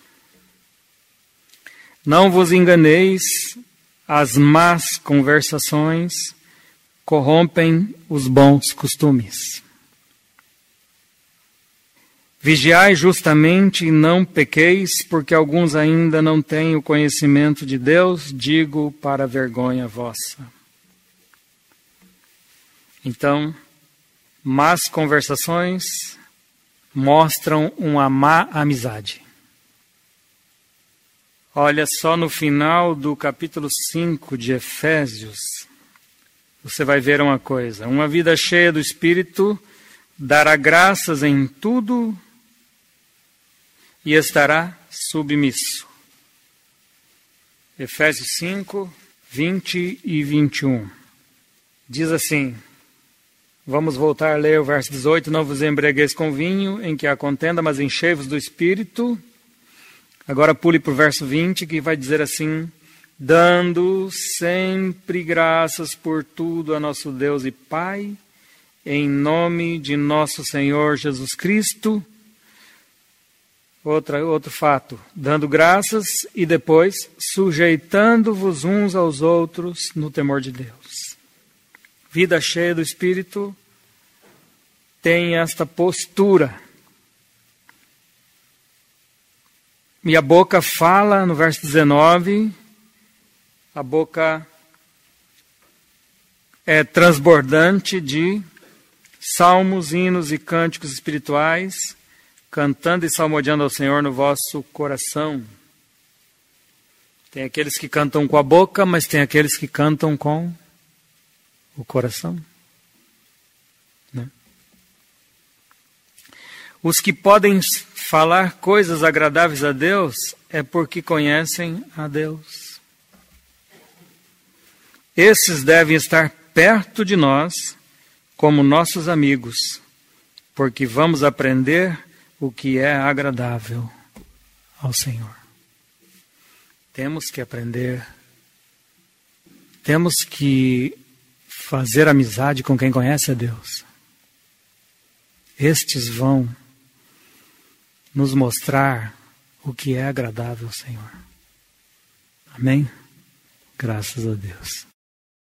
Não vos enganeis, as más conversações corrompem os bons costumes. Vigiai justamente e não pequeis, porque alguns ainda não têm o conhecimento de Deus, digo para vergonha vossa. Então, más conversações mostram uma má amizade. Olha só no final do capítulo cinco de Efésios, você vai ver uma coisa. Uma vida cheia do Espírito dará graças em tudo e estará submisso. Efésios cinco, vinte e vinte e um. Diz assim, vamos voltar a ler o verso dezoito. Não vos embriagueis com vinho, em que há contenda, mas enchei-vos do Espírito. Agora pule para o verso vinte, que vai dizer assim, dando sempre graças por tudo a nosso Deus e Pai, em nome de nosso Senhor Jesus Cristo. Outra, outro fato, dando graças e depois sujeitando-vos uns aos outros no temor de Deus. Vida cheia do Espírito tem esta postura. E a boca fala, no verso dezenove, a boca é transbordante de salmos, hinos e cânticos espirituais, cantando e salmodiando ao Senhor no vosso coração. Tem aqueles que cantam com a boca, mas tem aqueles que cantam com o coração. Né? Os que podem falar coisas agradáveis a Deus é porque conhecem a Deus. Esses devem estar perto de nós como nossos amigos, porque vamos aprender o que é agradável ao Senhor. Temos que aprender, temos que fazer amizade com quem conhece a Deus. Estes vão nos mostrar o que é agradável ao Senhor. Amém? Graças a Deus.